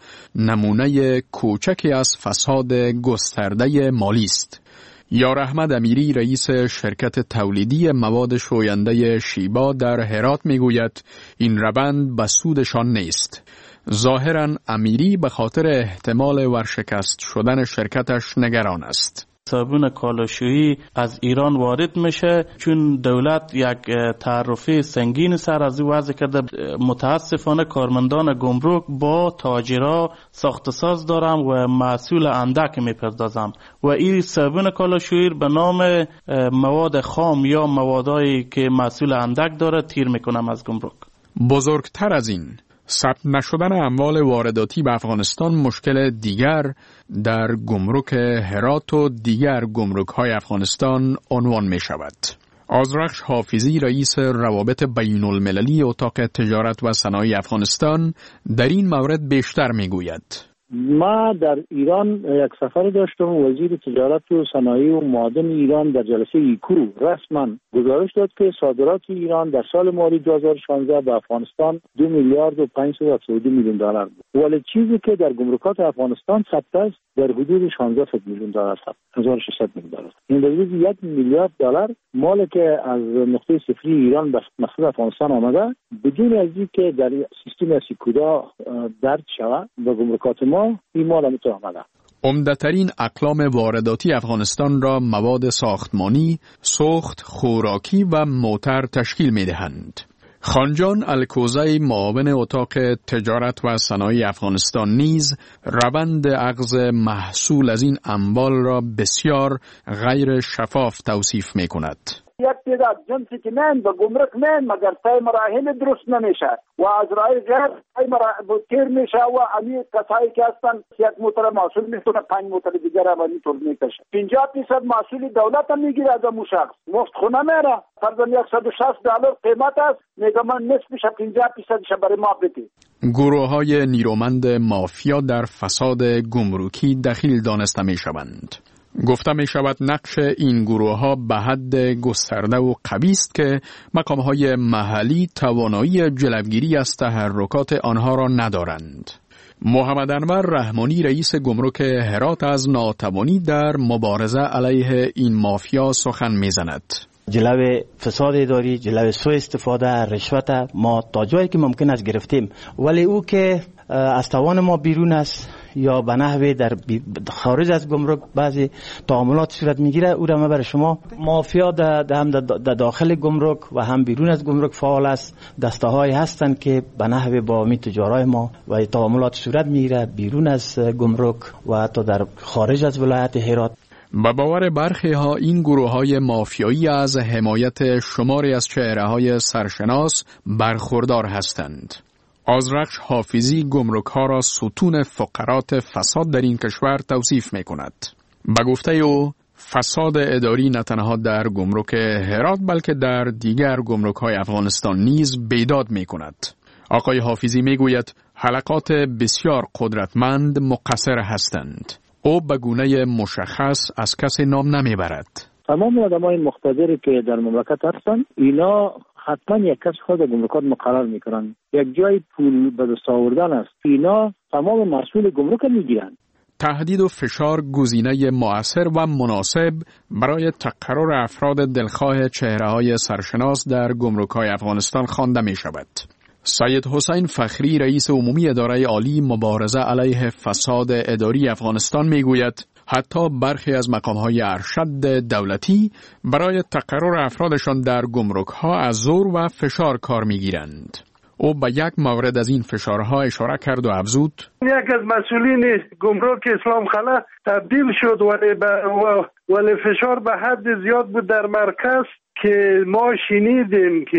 نمونه کوچکی از فساد گسترده مالی است. یار احمد امیری رئیس شرکت تولیدی مواد شوینده شیبا در هرات میگوید این روند به سودشان نیست. ظاهراً امیری به خاطر احتمال ورشکست شدن شرکتش نگران است. صابون کالاشویی از ایران وارد میشه چون دولت یک تعرفه سنگین سر از وضع کرده. متاسفانه کارمندان گمرک با تاجرها ساخت ساز دارم و محصول اندک میپردازم و این صابون کالاشویی به نام مواد خام یا موادایی که محصول اندک داره تیر میکنم از گمرک. بزرگتر از این، ثبت نشدن اموال وارداتی به افغانستان مشکل دیگر در گمرک هرات و دیگر گمرک‌های افغانستان عنوان می شود. آذرخش حافظی رئیس روابط بین المللی اتاق تجارت و صنایع افغانستان در این مورد بیشتر می گوید. ما در ایران یک سفر داشتم. وزیر تجارت و صنایع و معادن ایران در جلسه ایکو رسما گزارش داد که صادرات ایران در سال مالی دو هزار و شانزده به افغانستان دو میلیارد و پانصد و هفتاد و دو میلیون دلار بود، ولی چیزی که در گمرکات افغانستان ثبت است در حدود شانزده میلیون دلار ثبت هزار و ششصد میلیون دلار. این در حدود یک میلیارد دلار مالی که از نقطه صفری ایران به مقصد افغانستان آمده بدون از اینکه در سیستم سیکودا درج شود و گمرکات ما این مال تو آمده. عمده‌ترین اقلام وارداتی افغانستان را مواد ساختمانی، سوخت، خوراکی و موتر تشکیل می‌دهند. خانجان الکوزی معاون اتاق تجارت و صنایع افغانستان نیز روند اخذ محصول از این اموال را بسیار غیر شفاف توصیف می‌کند. یک تعداد جنسی که من به گمرک من مگر طی مراحل درست نمیشه و از رای غیر طی مراحل تیر میشه و امی کسایی که هستن یک موتر محصول میتونه پنج موتر دیگر هم اینطور میکشه. پنجاه درصد محصول دولت هم میگیره از امو شخص، مفت خونه میره. فرضاً صد و شصت دلار قیمت است، میگه من نصفش پنجاه درصدش برای ما بدی. گروه‌های نیرومند مافیا در فساد گمرکی دخیل دانسته میشوند. گفته می شود نقش این گروه ها به حد گسترده و قوی است که مقام‌های محلی توانایی جلوگیری از تحرکات آنها را ندارند. محمد انور رحمانی رئیس گمرک هرات از ناتوانی در مبارزه علیه این مافیا سخن می‌زند. جلوه فساد اداری، جلوه سوء استفاده، رشوت ما تا جایی که ممکن است گرفتیم، ولی او که از توان ما بیرون است یا به نحوه در خارج از گمرک بعضی تعاملات صورت میگیره، او را ما برای شما مافیا در هم در داخل گمرک و هم بیرون از گمرک فعال است. دسته های هستند که به نحوه با می تجارای ما و تعاملات صورت میگیره بیرون از گمرک و حتی در خارج از ولایت هرات. به باور برخی ها این گروه های مافیایی از حمایت شماری از چهره های سرشناس برخوردار هستند. آذرخش حافظی گمرک ها را ستون فقرات فساد در این کشور توصیف می کند. به گفته او فساد اداری نه تنها در گمرک هرات بلکه در دیگر گمرک های افغانستان نیز بیداد می کند. آقای حافظی می گوید حلقات بسیار قدرتمند مقصر هستند. او به گونه مشخص از کسی نام نمی برد. تمام آدمای مقتدری که در مملکت هستند اینا حتما یک کس خود گمرکات مقرر میکنن. یک جای پول به دست آوردن است. اینا تمام مسئول گمرک میگیرن. تهدید و فشار گزینه مؤثر و مناسب برای تقرر افراد دلخواه چهره‌های سرشناس در گمرک‌های افغانستان خوانده می‌شود. سید حسین فخری رئیس عمومی اداره عالی مبارزه علیه فساد اداری افغانستان میگوید حتی برخی از مقام‌های ارشد دولتی برای تقرر افرادشان در گمرک‌ها از زور و فشار کار می‌گیرند. او به یک مورد از این فشارها اشاره کرد و افزود: یک از مسئولین گمرک اسلام خلا تبدیل شد ولی, ولی فشار به حد زیاد بود در مرکز که ما شنیدیم که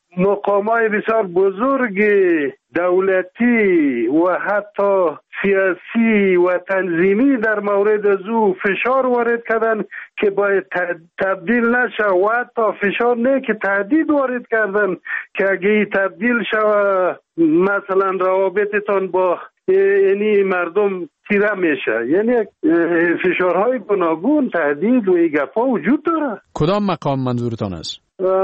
مقامات بسیار بزرگ دولتی و حتی سیاسی و تنظیمی در مورد از او فشار وارد کردن که باید تبدیل نشه و حتی فشار نه که تهدید وارد کردن که اگه تبدیل شوه مثلا روابطتان با یعنی مردم تیره میشه. یعنی فشارهای گوناگون، تهدید و این گپا وجود داره. کدام مقام منظورتان است؟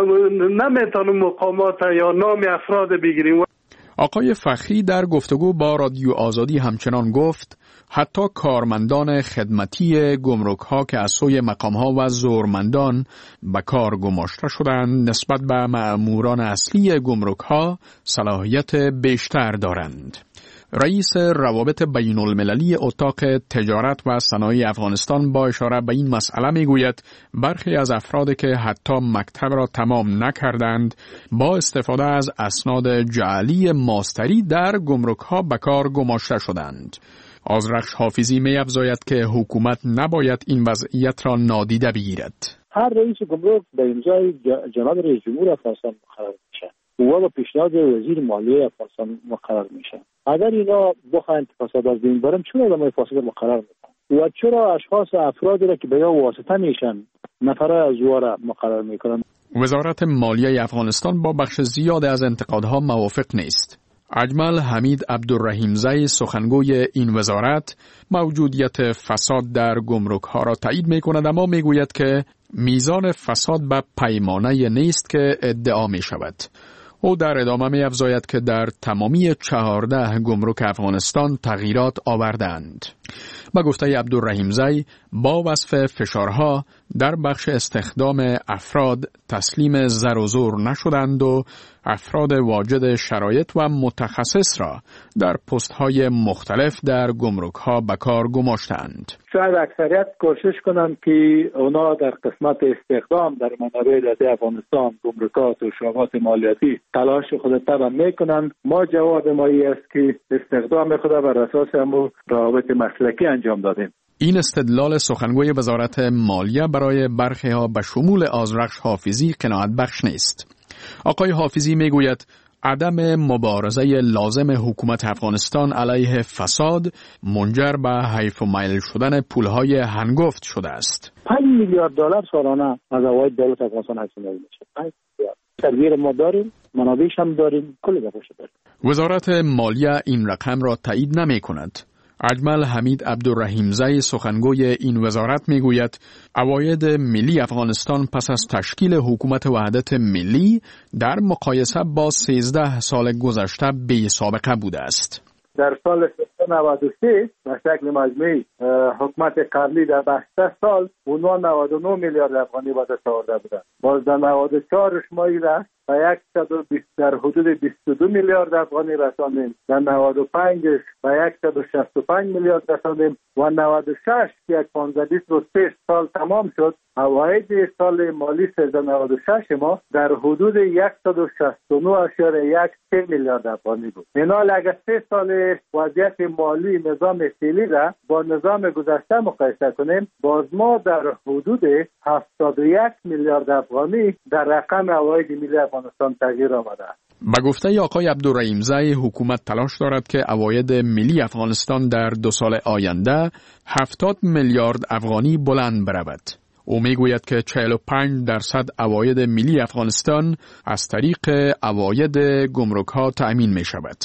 نمیتونم مقامات یا نام افراد بگیریم. آقای فخری در گفتگو با رادیو آزادی همچنان گفت حتی کارمندان خدمتی گمرک ها که از سوی مقام ها و زورمندان به کار گماشته شدند نسبت به مأموران اصلی گمرک ها صلاحیت بیشتر دارند. رئیس روابط بین المللی اتاق تجارت و صنایع افغانستان با اشاره به این مسئله میگوید برخی از افرادی که حتی مکتب را تمام نکردند با استفاده از اسناد جعلی ماستری در گمرک ها به کار گماشته شدند. آذرخش حافظی می افزاید که حکومت نباید این وضعیت را نادیده بگیرد. هر رئیس گمرک به امضای جناب رئیس جمهور افغانستان مقرر میشه و با پیشنهاد وزیر مالیه افغانستان مقرر میشه. اگر اینا بخواهند فساد از بین برن چرا آدمای فاسد مقرر میکنن و چرا اشخاص افرادی را که به یا واسطه میشن نفرای از او مقرر میکنن؟ وزارت مالیه افغانستان با بخش زیاد از انتقادها موافق نیست. اجمل حمید عبدالرحیمزی سخنگوی این وزارت موجودیت فساد در گمرک ها را تایید می کند اما می گوید که میزان فساد به پیمانه نیست که ادعا می شود. او در ادامه می افزاید که در تمامی چهارده گمرک افغانستان تغییرات آوردند. با گفته عبدالرحیمزی با وصف فشارها در بخش استخدام افراد تسلیم زر و زور نشدند و افراد واجد شرایط و متخصص را در پست‌های مختلف در گمرک‌ها به کار گماشتند. شاید اکثریت کوشش کنند که اونا در قسمت استخدام در منابع دولتی افغانستان گمرکات و شعبات مالیاتی تلاش خود تبع میکنند. ما جواب ما است که استخدام خود بر اساس همون روابط مسلکی انجام دادیم. این استدلال سخنگوی وزارت مالیه برای برخی ها به شمول آذرخش حافظی قناعت بخش نیست. آقای حافظی میگوید عدم مبارزه لازم حکومت افغانستان علیه فساد منجر به حیف و میل شدن پولهای هنگفت شده است. پنج میلیارد دلار سالانه از عواید دولت افغانستان حاصل میشه. پنج میلیارد. تدبیر ما داریم، منابعش هم داریم، کلی گپاش داریم. وزارت مالیه این رقم را تایید نمی کند. اجمل حمید عبدالرحیمزی سخنگوی این وزارت میگوید عواید ملی افغانستان پس از تشکیل حکومت وحدت ملی در مقایسه با سیزده سال گذشته بی سابقه بوده است. در سال نود و سه به شکل مجموعی حکومت قبلی در هشت سال اونها نود و نه میلیارد افغانی به دست آورده بودند. باز در نود و چهار شمایی رفت و صد و بیست در حدود بیست و دو میلیارد افغانی رساندیم. در نود و پنج به صد و شصت و پنج میلیارد رساندیم و نود و شش که یک پانزده بیست و سه سال تمام شد عواید سال مالی سیزده نود و شش ما در حدود صد و شصت و نه اشاره یک میلیارد افغانی بود. اینا اگر سه سال وضعیت مالی نظام فعلی را با نظام گذشته مقایسه کنیم باز ما در حدود هفتاد و یک میلیارد افغانی در رقم عواید ملی افغانستان تغییر آمده است. با گفته آقای عبدالرحیمزی حکومت تلاش دارد که عواید ملی افغانستان در دو سال آینده هفتاد میلیارد افغانی بلند برود. او میگوید که چهل و پنج درصد عواید ملی افغانستان از طریق عواید گمرک ها تأمین می شود.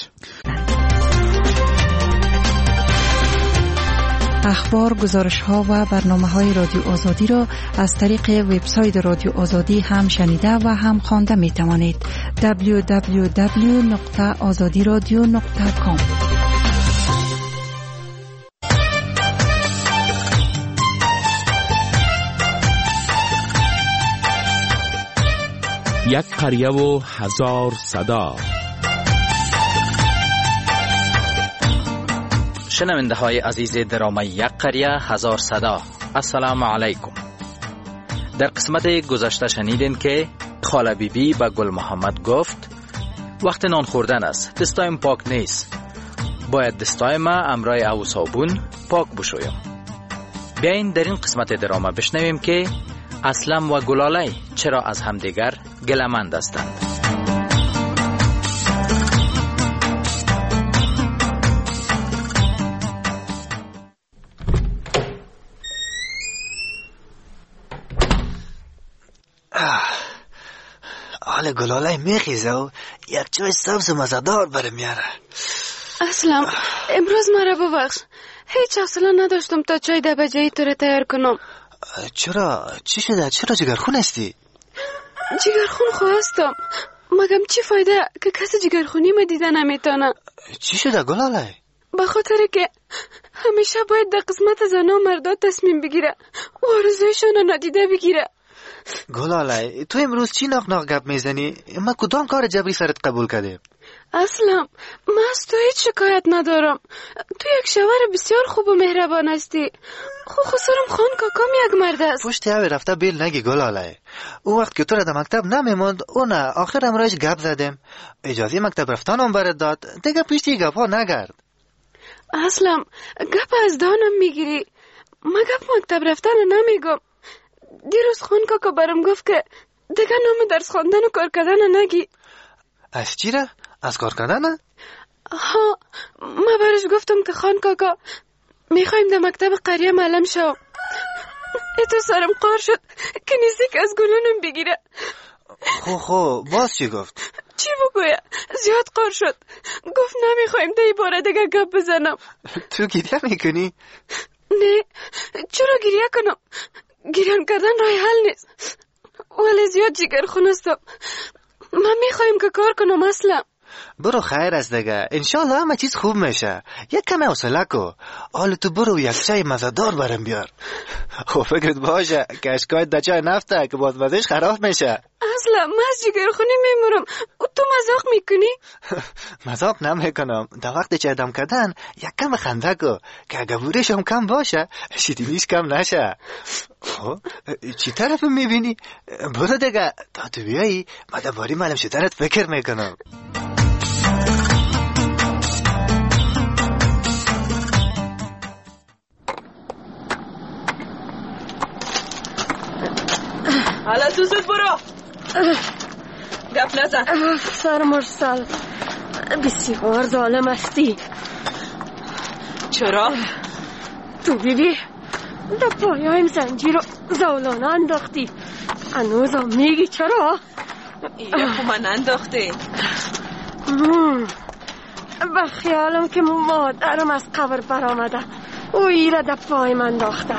اخبار، گزارش‌ها و برنامه‌های رادیو آزادی را از طریق وبسایت رادیو آزادی هم شنیده و هم خوانده می‌توانید. دبلیو دبلیو دبلیو نقطه آزادی رادیو نقطه کام. یک قریه و هزار صدا. شنونده های عزیز درام یک قریه هزار صدا، السلام علیکم. در قسمت گذشته شنیدین که خاله بی بی به گل محمد گفت وقت نان خوردن است، دستایم پاک نیست، باید دستایم امرای او صابون پاک بشویم. بیاین در این قسمت درام بشنویم که اسلم و گلاله چرا از همدیگر گلمند هستند. حال گلاله میخیزه و یک چای سبز و مزدار برم میاره. اصلا امروز مرا ببخش، هیچ حوصله نداشتم تا چای دبجه‌ای تو رو تیار کنم. چرا؟ چی شده؟ چرا جگرخون هستی؟ جگرخون خواستم، مگم چی فایده که کسی جگرخونی ما دیده نمیتونه. چی شده گلاله؟ به خاطر که همیشه باید در قسمت زنا و مردا تصمیم بگیره و آرزویشون رو نادیده بگیره. گلاله تو امروز چی ناق ناق گپ میزنی؟ ما کدام کار جبری سرت قبول کردیم؟ اصلا من از تو هیچ شکایت ندارم. تو یک شوهر بسیار خوب و مهربان هستی. خو خسرم خان کاکام یک مرد است. پشت اوی رفته بیل نگی گلاله. اون وقت که تو را در مکتب نمیموند اون آخر امروز گپ زدیم، اجازه مکتب رفتنم برات داد، دیگه پیشتی گپ ها نگرد. اصلا گپ از دانم میگیری، من گپ مکتب رفتن نمیگم. دیروز خان کاکا برام گفت که دیگه نام درس خواندن و کار کردن نگی. از چی را؟ از کار کردن؟ ها، من برش گفتم که خان کاکا میخوایم در مکتب قریه معلم شو. ایتو سرم قار شد که نیزی که از گلونم بگیره. خو خو باز چی گفت؟ چی بگویه؟ زیاد قار شد، گفت نمیخوایم دی باره دیگه گپ بزنم. تو گریه میکنی؟ نه، چرا گریه کنم؟ گریان کردن راه حل نیست، ولی زیاد جگر خونستم. من میخوایم که کار کنم. اصلا برو خیر است دیگه، انشالله همه چیز خوب میشه. یک کمی حوصله کو. حالا تو برو یک چای مزه‌دار برام بیار. خب فکرت باشه که اشکایت در چای نفته که باز مزهش خراب میشه. اصلا من از جگرخونی میمورم و تو مذاق میکنی؟ مذاق نمیکنم. در وقت چای دم کردن یک کم خنده کو که اگه بورش هم کم باشه شیرینیش کم نشه. خب چی طرف میبینی؟ برو دیگه، تا تو بیایی من درباره معلم شدنت فکر میکنم. حالا تو زود برو، گپ نزن. سر مرسل بسیار ظالم هستی. چرا؟ تو بیبی در پایهایم زنجیر رو زولانه انداختی، هنوزم میگی چرا؟ ایره خو من انداخته. به خیالم که مادرم از قبر برآمده و ایره در پایم انداخته.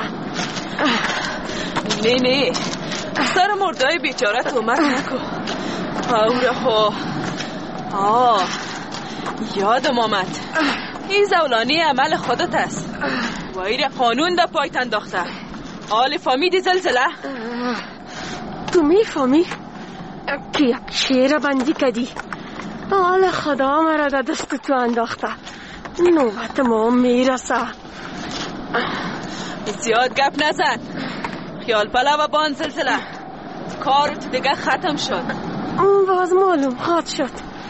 نه نه، سر مردای بیچاره تومت نکو. اوره خو آه یادم آمد، این زولانی عمل خودت است و ایره قانون در پایت انداخته. حال فهمیدی زلزله؟ تو میفهمی که یک شیر بندی کردی؟ حال خدا مرا در دست تو انداخته، نوبت ما میرسه. زیاد گپ نزن، خیال پلا و بان زلزله. کارت دیگه ختم شد. باز معلوم خواهد شد.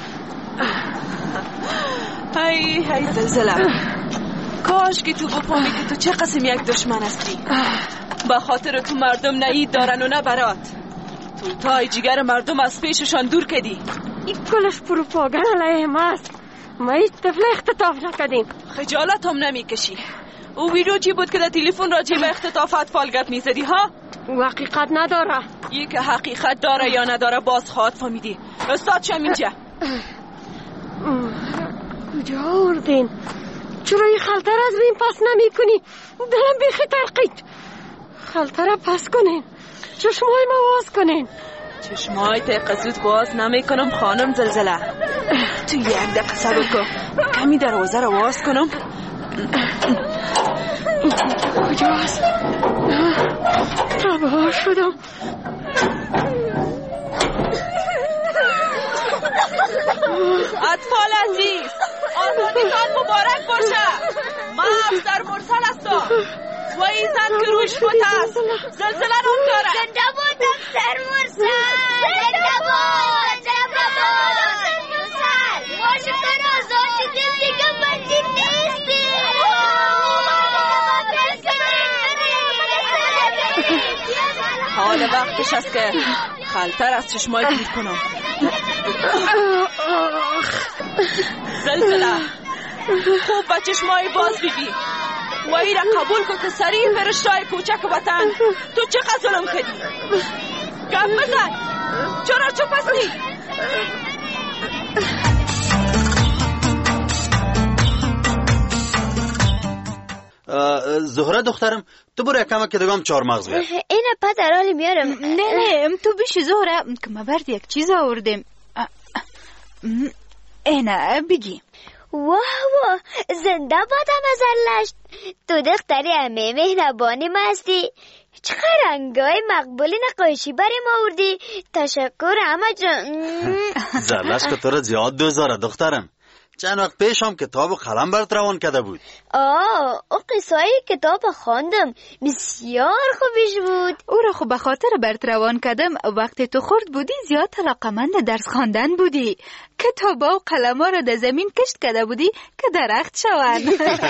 هی هی زلزله، کاش که تو بفهمی که تو چه قسم یک دشمن هستی. به خاطر تو مردم نه اید دارن و نه برات. تو تای جگر مردم از پیششان دور کردی. این کلش پروپاگان علیه ماست. ما این طفل اختطاف نکردیم. خجالت هم نمی کشی. او ویدیو چی بود که در تلفن راجع به اختطافات فالگپ میزدی ها؟ حقیقت نداره. یک که حقیقت داره یا نداره باز خواهد فهمیدی. استاد شم اینجا. کجا آوردین؟ چرا این خلطه را از بین پس نمی کنی؟ دلم بیخی ترقید. خلطه را پس کنین، چشمای ما باز کنین. چشمای تقصد باز نمی کنم خانم زلزله. تو یک دقیقه صبر کن، کمی دروازه را باز کنم. کجاست؟ تباه شدم. اطفال عزیز، آزادیتان مبارک باشه. ما افسر مرسل هستم و این زن که روش فوت است زلزله نام داره. زنده باد افسر مرسل، زنده باد، زنده باد افسر مرسل. ما شکر آزاد شدیم دیگه بندی نیستیم. حال وقتش است که خلطر از چشمای دور کنم. زلزله خوب با چشمای باز بیبی و ای را قبول کن که سریع فرشتای کوچک وطن تو چه ظلم کردی. گپ بزن. چرا چوب هستی؟ زهره دخترم تو برو یکم که دگام چهار مغز بیار. اینه پدر حالی میارم. نه نه تو بیش زهره که ما برد یک چیز آوردیم. اینه بگی. واه واه زنده بادم از اللشت. تو دختری همه مهربانی ما هستی. چقدر رنگای مقبولی نقاشی برای ما آوردی. تشکر همه جان. زرلش که تو را زیاد دوزاره دخترم. چند وقت پیش هم کتاب و قلم برات روان کرده بود. آه او قصای کتاب خواندم بسیار خوبیش بود. او را خب به خاطر برات روان کردم. وقتی تو خورد بودی زیاد علاقه‌مند درس خواندن بودی. کتابا و قلم‌ها را در زمین کشت کرده بودی که درخت شوند.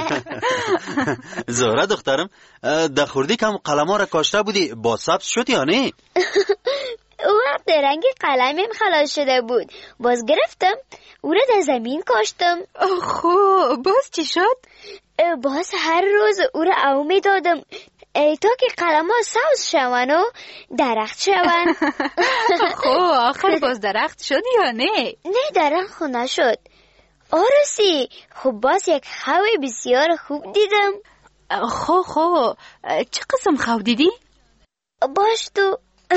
زهره دخترم در خوردی که هم قلم‌ها را کاشته بودی با سبز شد یا نه؟ او وقت رنگ قلمیم خلاص شده بود. باز گرفتم او را در زمین کاشتم. خب باز چی شد؟ باز هر روز او را او می دادم تا که قلم ها سبز شوند و درخت شوند. خب آخر باز درخت شد یا نه؟ نه درخت خو نشد. آرسی خب باز یک خو بسیار خوب دیدم. خب خب چه قسم خو دیدی؟ باش تو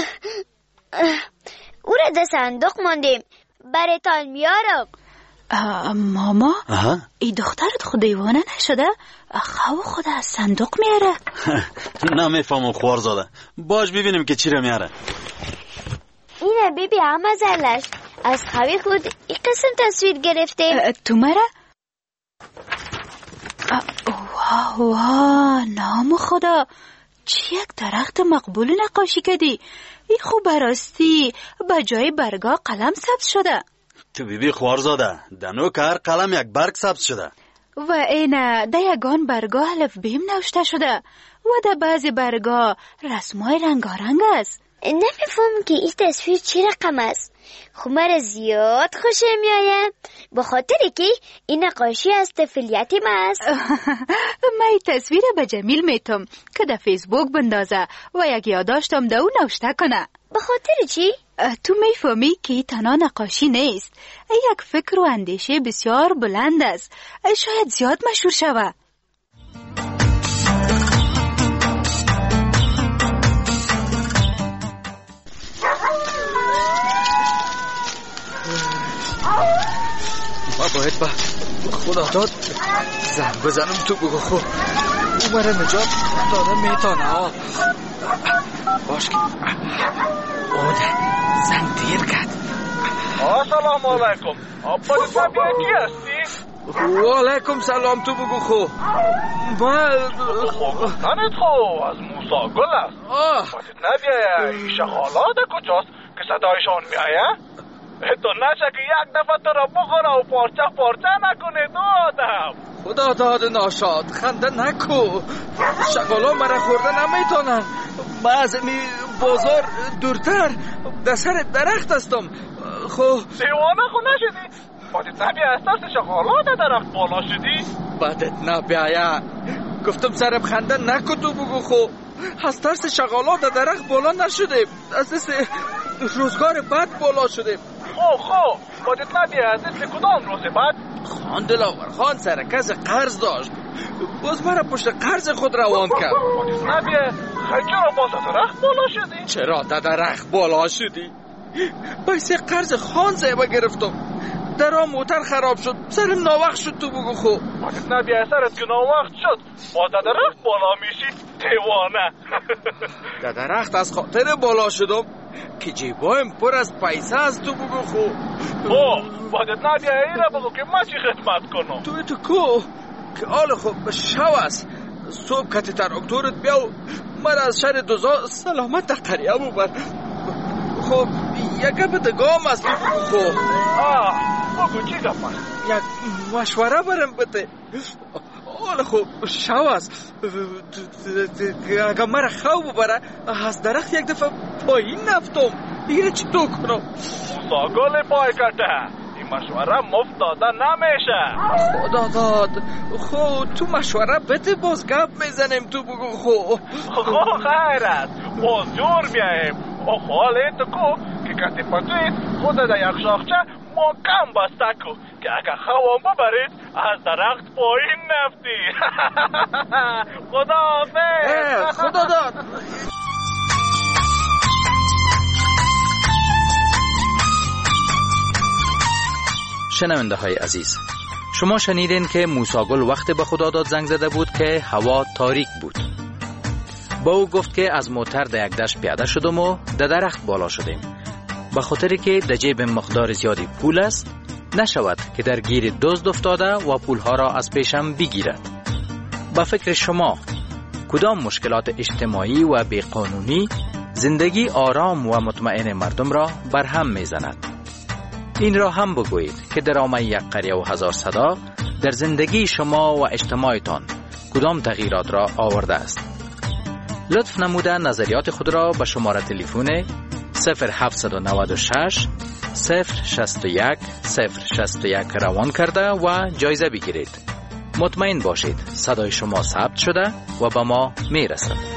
او را در صندوق ماندیم برایتان میارم. ماما ای دخترت خود دیوانه نشده؟ خو خود از صندوق میاره؟ نمیفهمم خوارزاده. باش ببینیم که چی را میاره. اینه بیبی همه زرلش از خوی خود این قسم تصویر گرفته. تو مرا؟ واه واه نام خدا چی یک درخت مقبول نقاشی کردی. ای خوب براستی با جای برگا قلم سبز شده. تو بیبی خوارزاده دنو که هر قلم یک برگ سبز شده و اینه ده یگان برگا الف بیم نوشته شده و ده بعضی برگا رسمای رنگارنگ است. نمیفهم که این تصویر چی رقم است. خب مرا زیاد خوشم میآید به خاطر که این نقاشی از طفولیتی ما است. من این تصویر به جمیل میتم که در فیسبوک بندازه و یک یادداشتم در او نوشته کنه. به خاطر چی؟ تو میفهمی که این تنها نقاشی نیست. یک فکر و اندیشه بسیار بلند است. شاید زیاد مشهور شود. ما باید با خدا داد زنگ بزنم تو بگو خب او مرا نجات داده میتانه. باش که اوده زنگ دیر کرد. سلام علیکم. آباد طبیعه کی هستی؟ و علیکم سلام تو بگو خب ما خب گفتنت خب از موسی گل است. بایدت نبیایه این شغالات کجاست که صدایشان میایه؟ تو نشه که یک دفعه تو را بخوره و پارچه پارچه نکنه دو آدم. خدا داد ناشاد خنده نکو. شغالا مرا خورده نمیتونن. من از می بازار دورتر در سر درخت هستم. خب دیوانه خو نشدی؟ بایدت نبیه از ترس شغالا در درخت بالا شدی؟ بایدت نبیه گفتم سرم خنده نکو تو بگو خب از ترس شغالا در درخت بالا نشده. از دست روزگار بد بالا شده. خب خب بایدت نبیه از دست کدام روز بد؟ خان دلاور خان سرکز قرض داشت باز مرا پشت قرض خود روان کرد. بایدت نبیه چرا باز در درخت بالا شدی؟ چرا در درخت بالا شدی؟ بایسه قرض خان زیبه گرفتم درام موتر خراب شد سرم ناوقت شد تو بگو خب. بایدت نبیه سرت که ناوقت شد باز در درخت بالا میشی دیوانه. در درخت از خاطر بالا شدم که جیبایم پر از پیسه است تو بگو خب. خب بایدت نبیه این را بگو که ما چی خدمت کنم. توی تو کو که آل خب شو است صبح کتی تراکتورت بیا و مرا از شر دوزا سلامت دختریا ببر. خب یک گپ دگام است بگو خب. آه بگو چی گپ است؟ یک مشوره برم بده. حالا خب شو است اگر مرا خو ببره از درخت یک دفعه پایین نفتم دیگه چی تو کنم؟ موسی گل پای کته این مشوره مفت داده نمیشه. خدا داد خب تو مشوره بده باز گپ میزنیم تو بگو خب. خب خیر است باز جور میاییم. او خاله تو کو که کتی پتوید خود در یک شاخچه محکم بسته کو که اگر خوام ببرید از درخت پایین نفتی. خدا حافظ. خدا داد. شنونده های عزیز، شما شنیدین که موسی گل وقت به خدا داد زنگ زده بود که هوا تاریک بود. با او گفت که از موتر در یک دشت پیاده شدم و در درخت بالا شدیم. به خاطر که در جیب مقدار زیادی پول است، نشود که در گیر دزد افتاده و پولها را از پیشم بگیرد. با فکر شما کدام مشکلات اجتماعی و بیقانونی زندگی آرام و مطمئن مردم را برهم میزند؟ این را هم بگویید که درام یک قریه و هزار صدا در زندگی شما و اجتماعتان کدام تغییرات را آورده است. لطف نموده نظریات خود را به شماره تلفن صفر هفت نه شش صفر شش یک صفر شش یک روان کرده و جایزه بگیرید. مطمئن باشید صدای شما ثبت شده و به ما می رسد.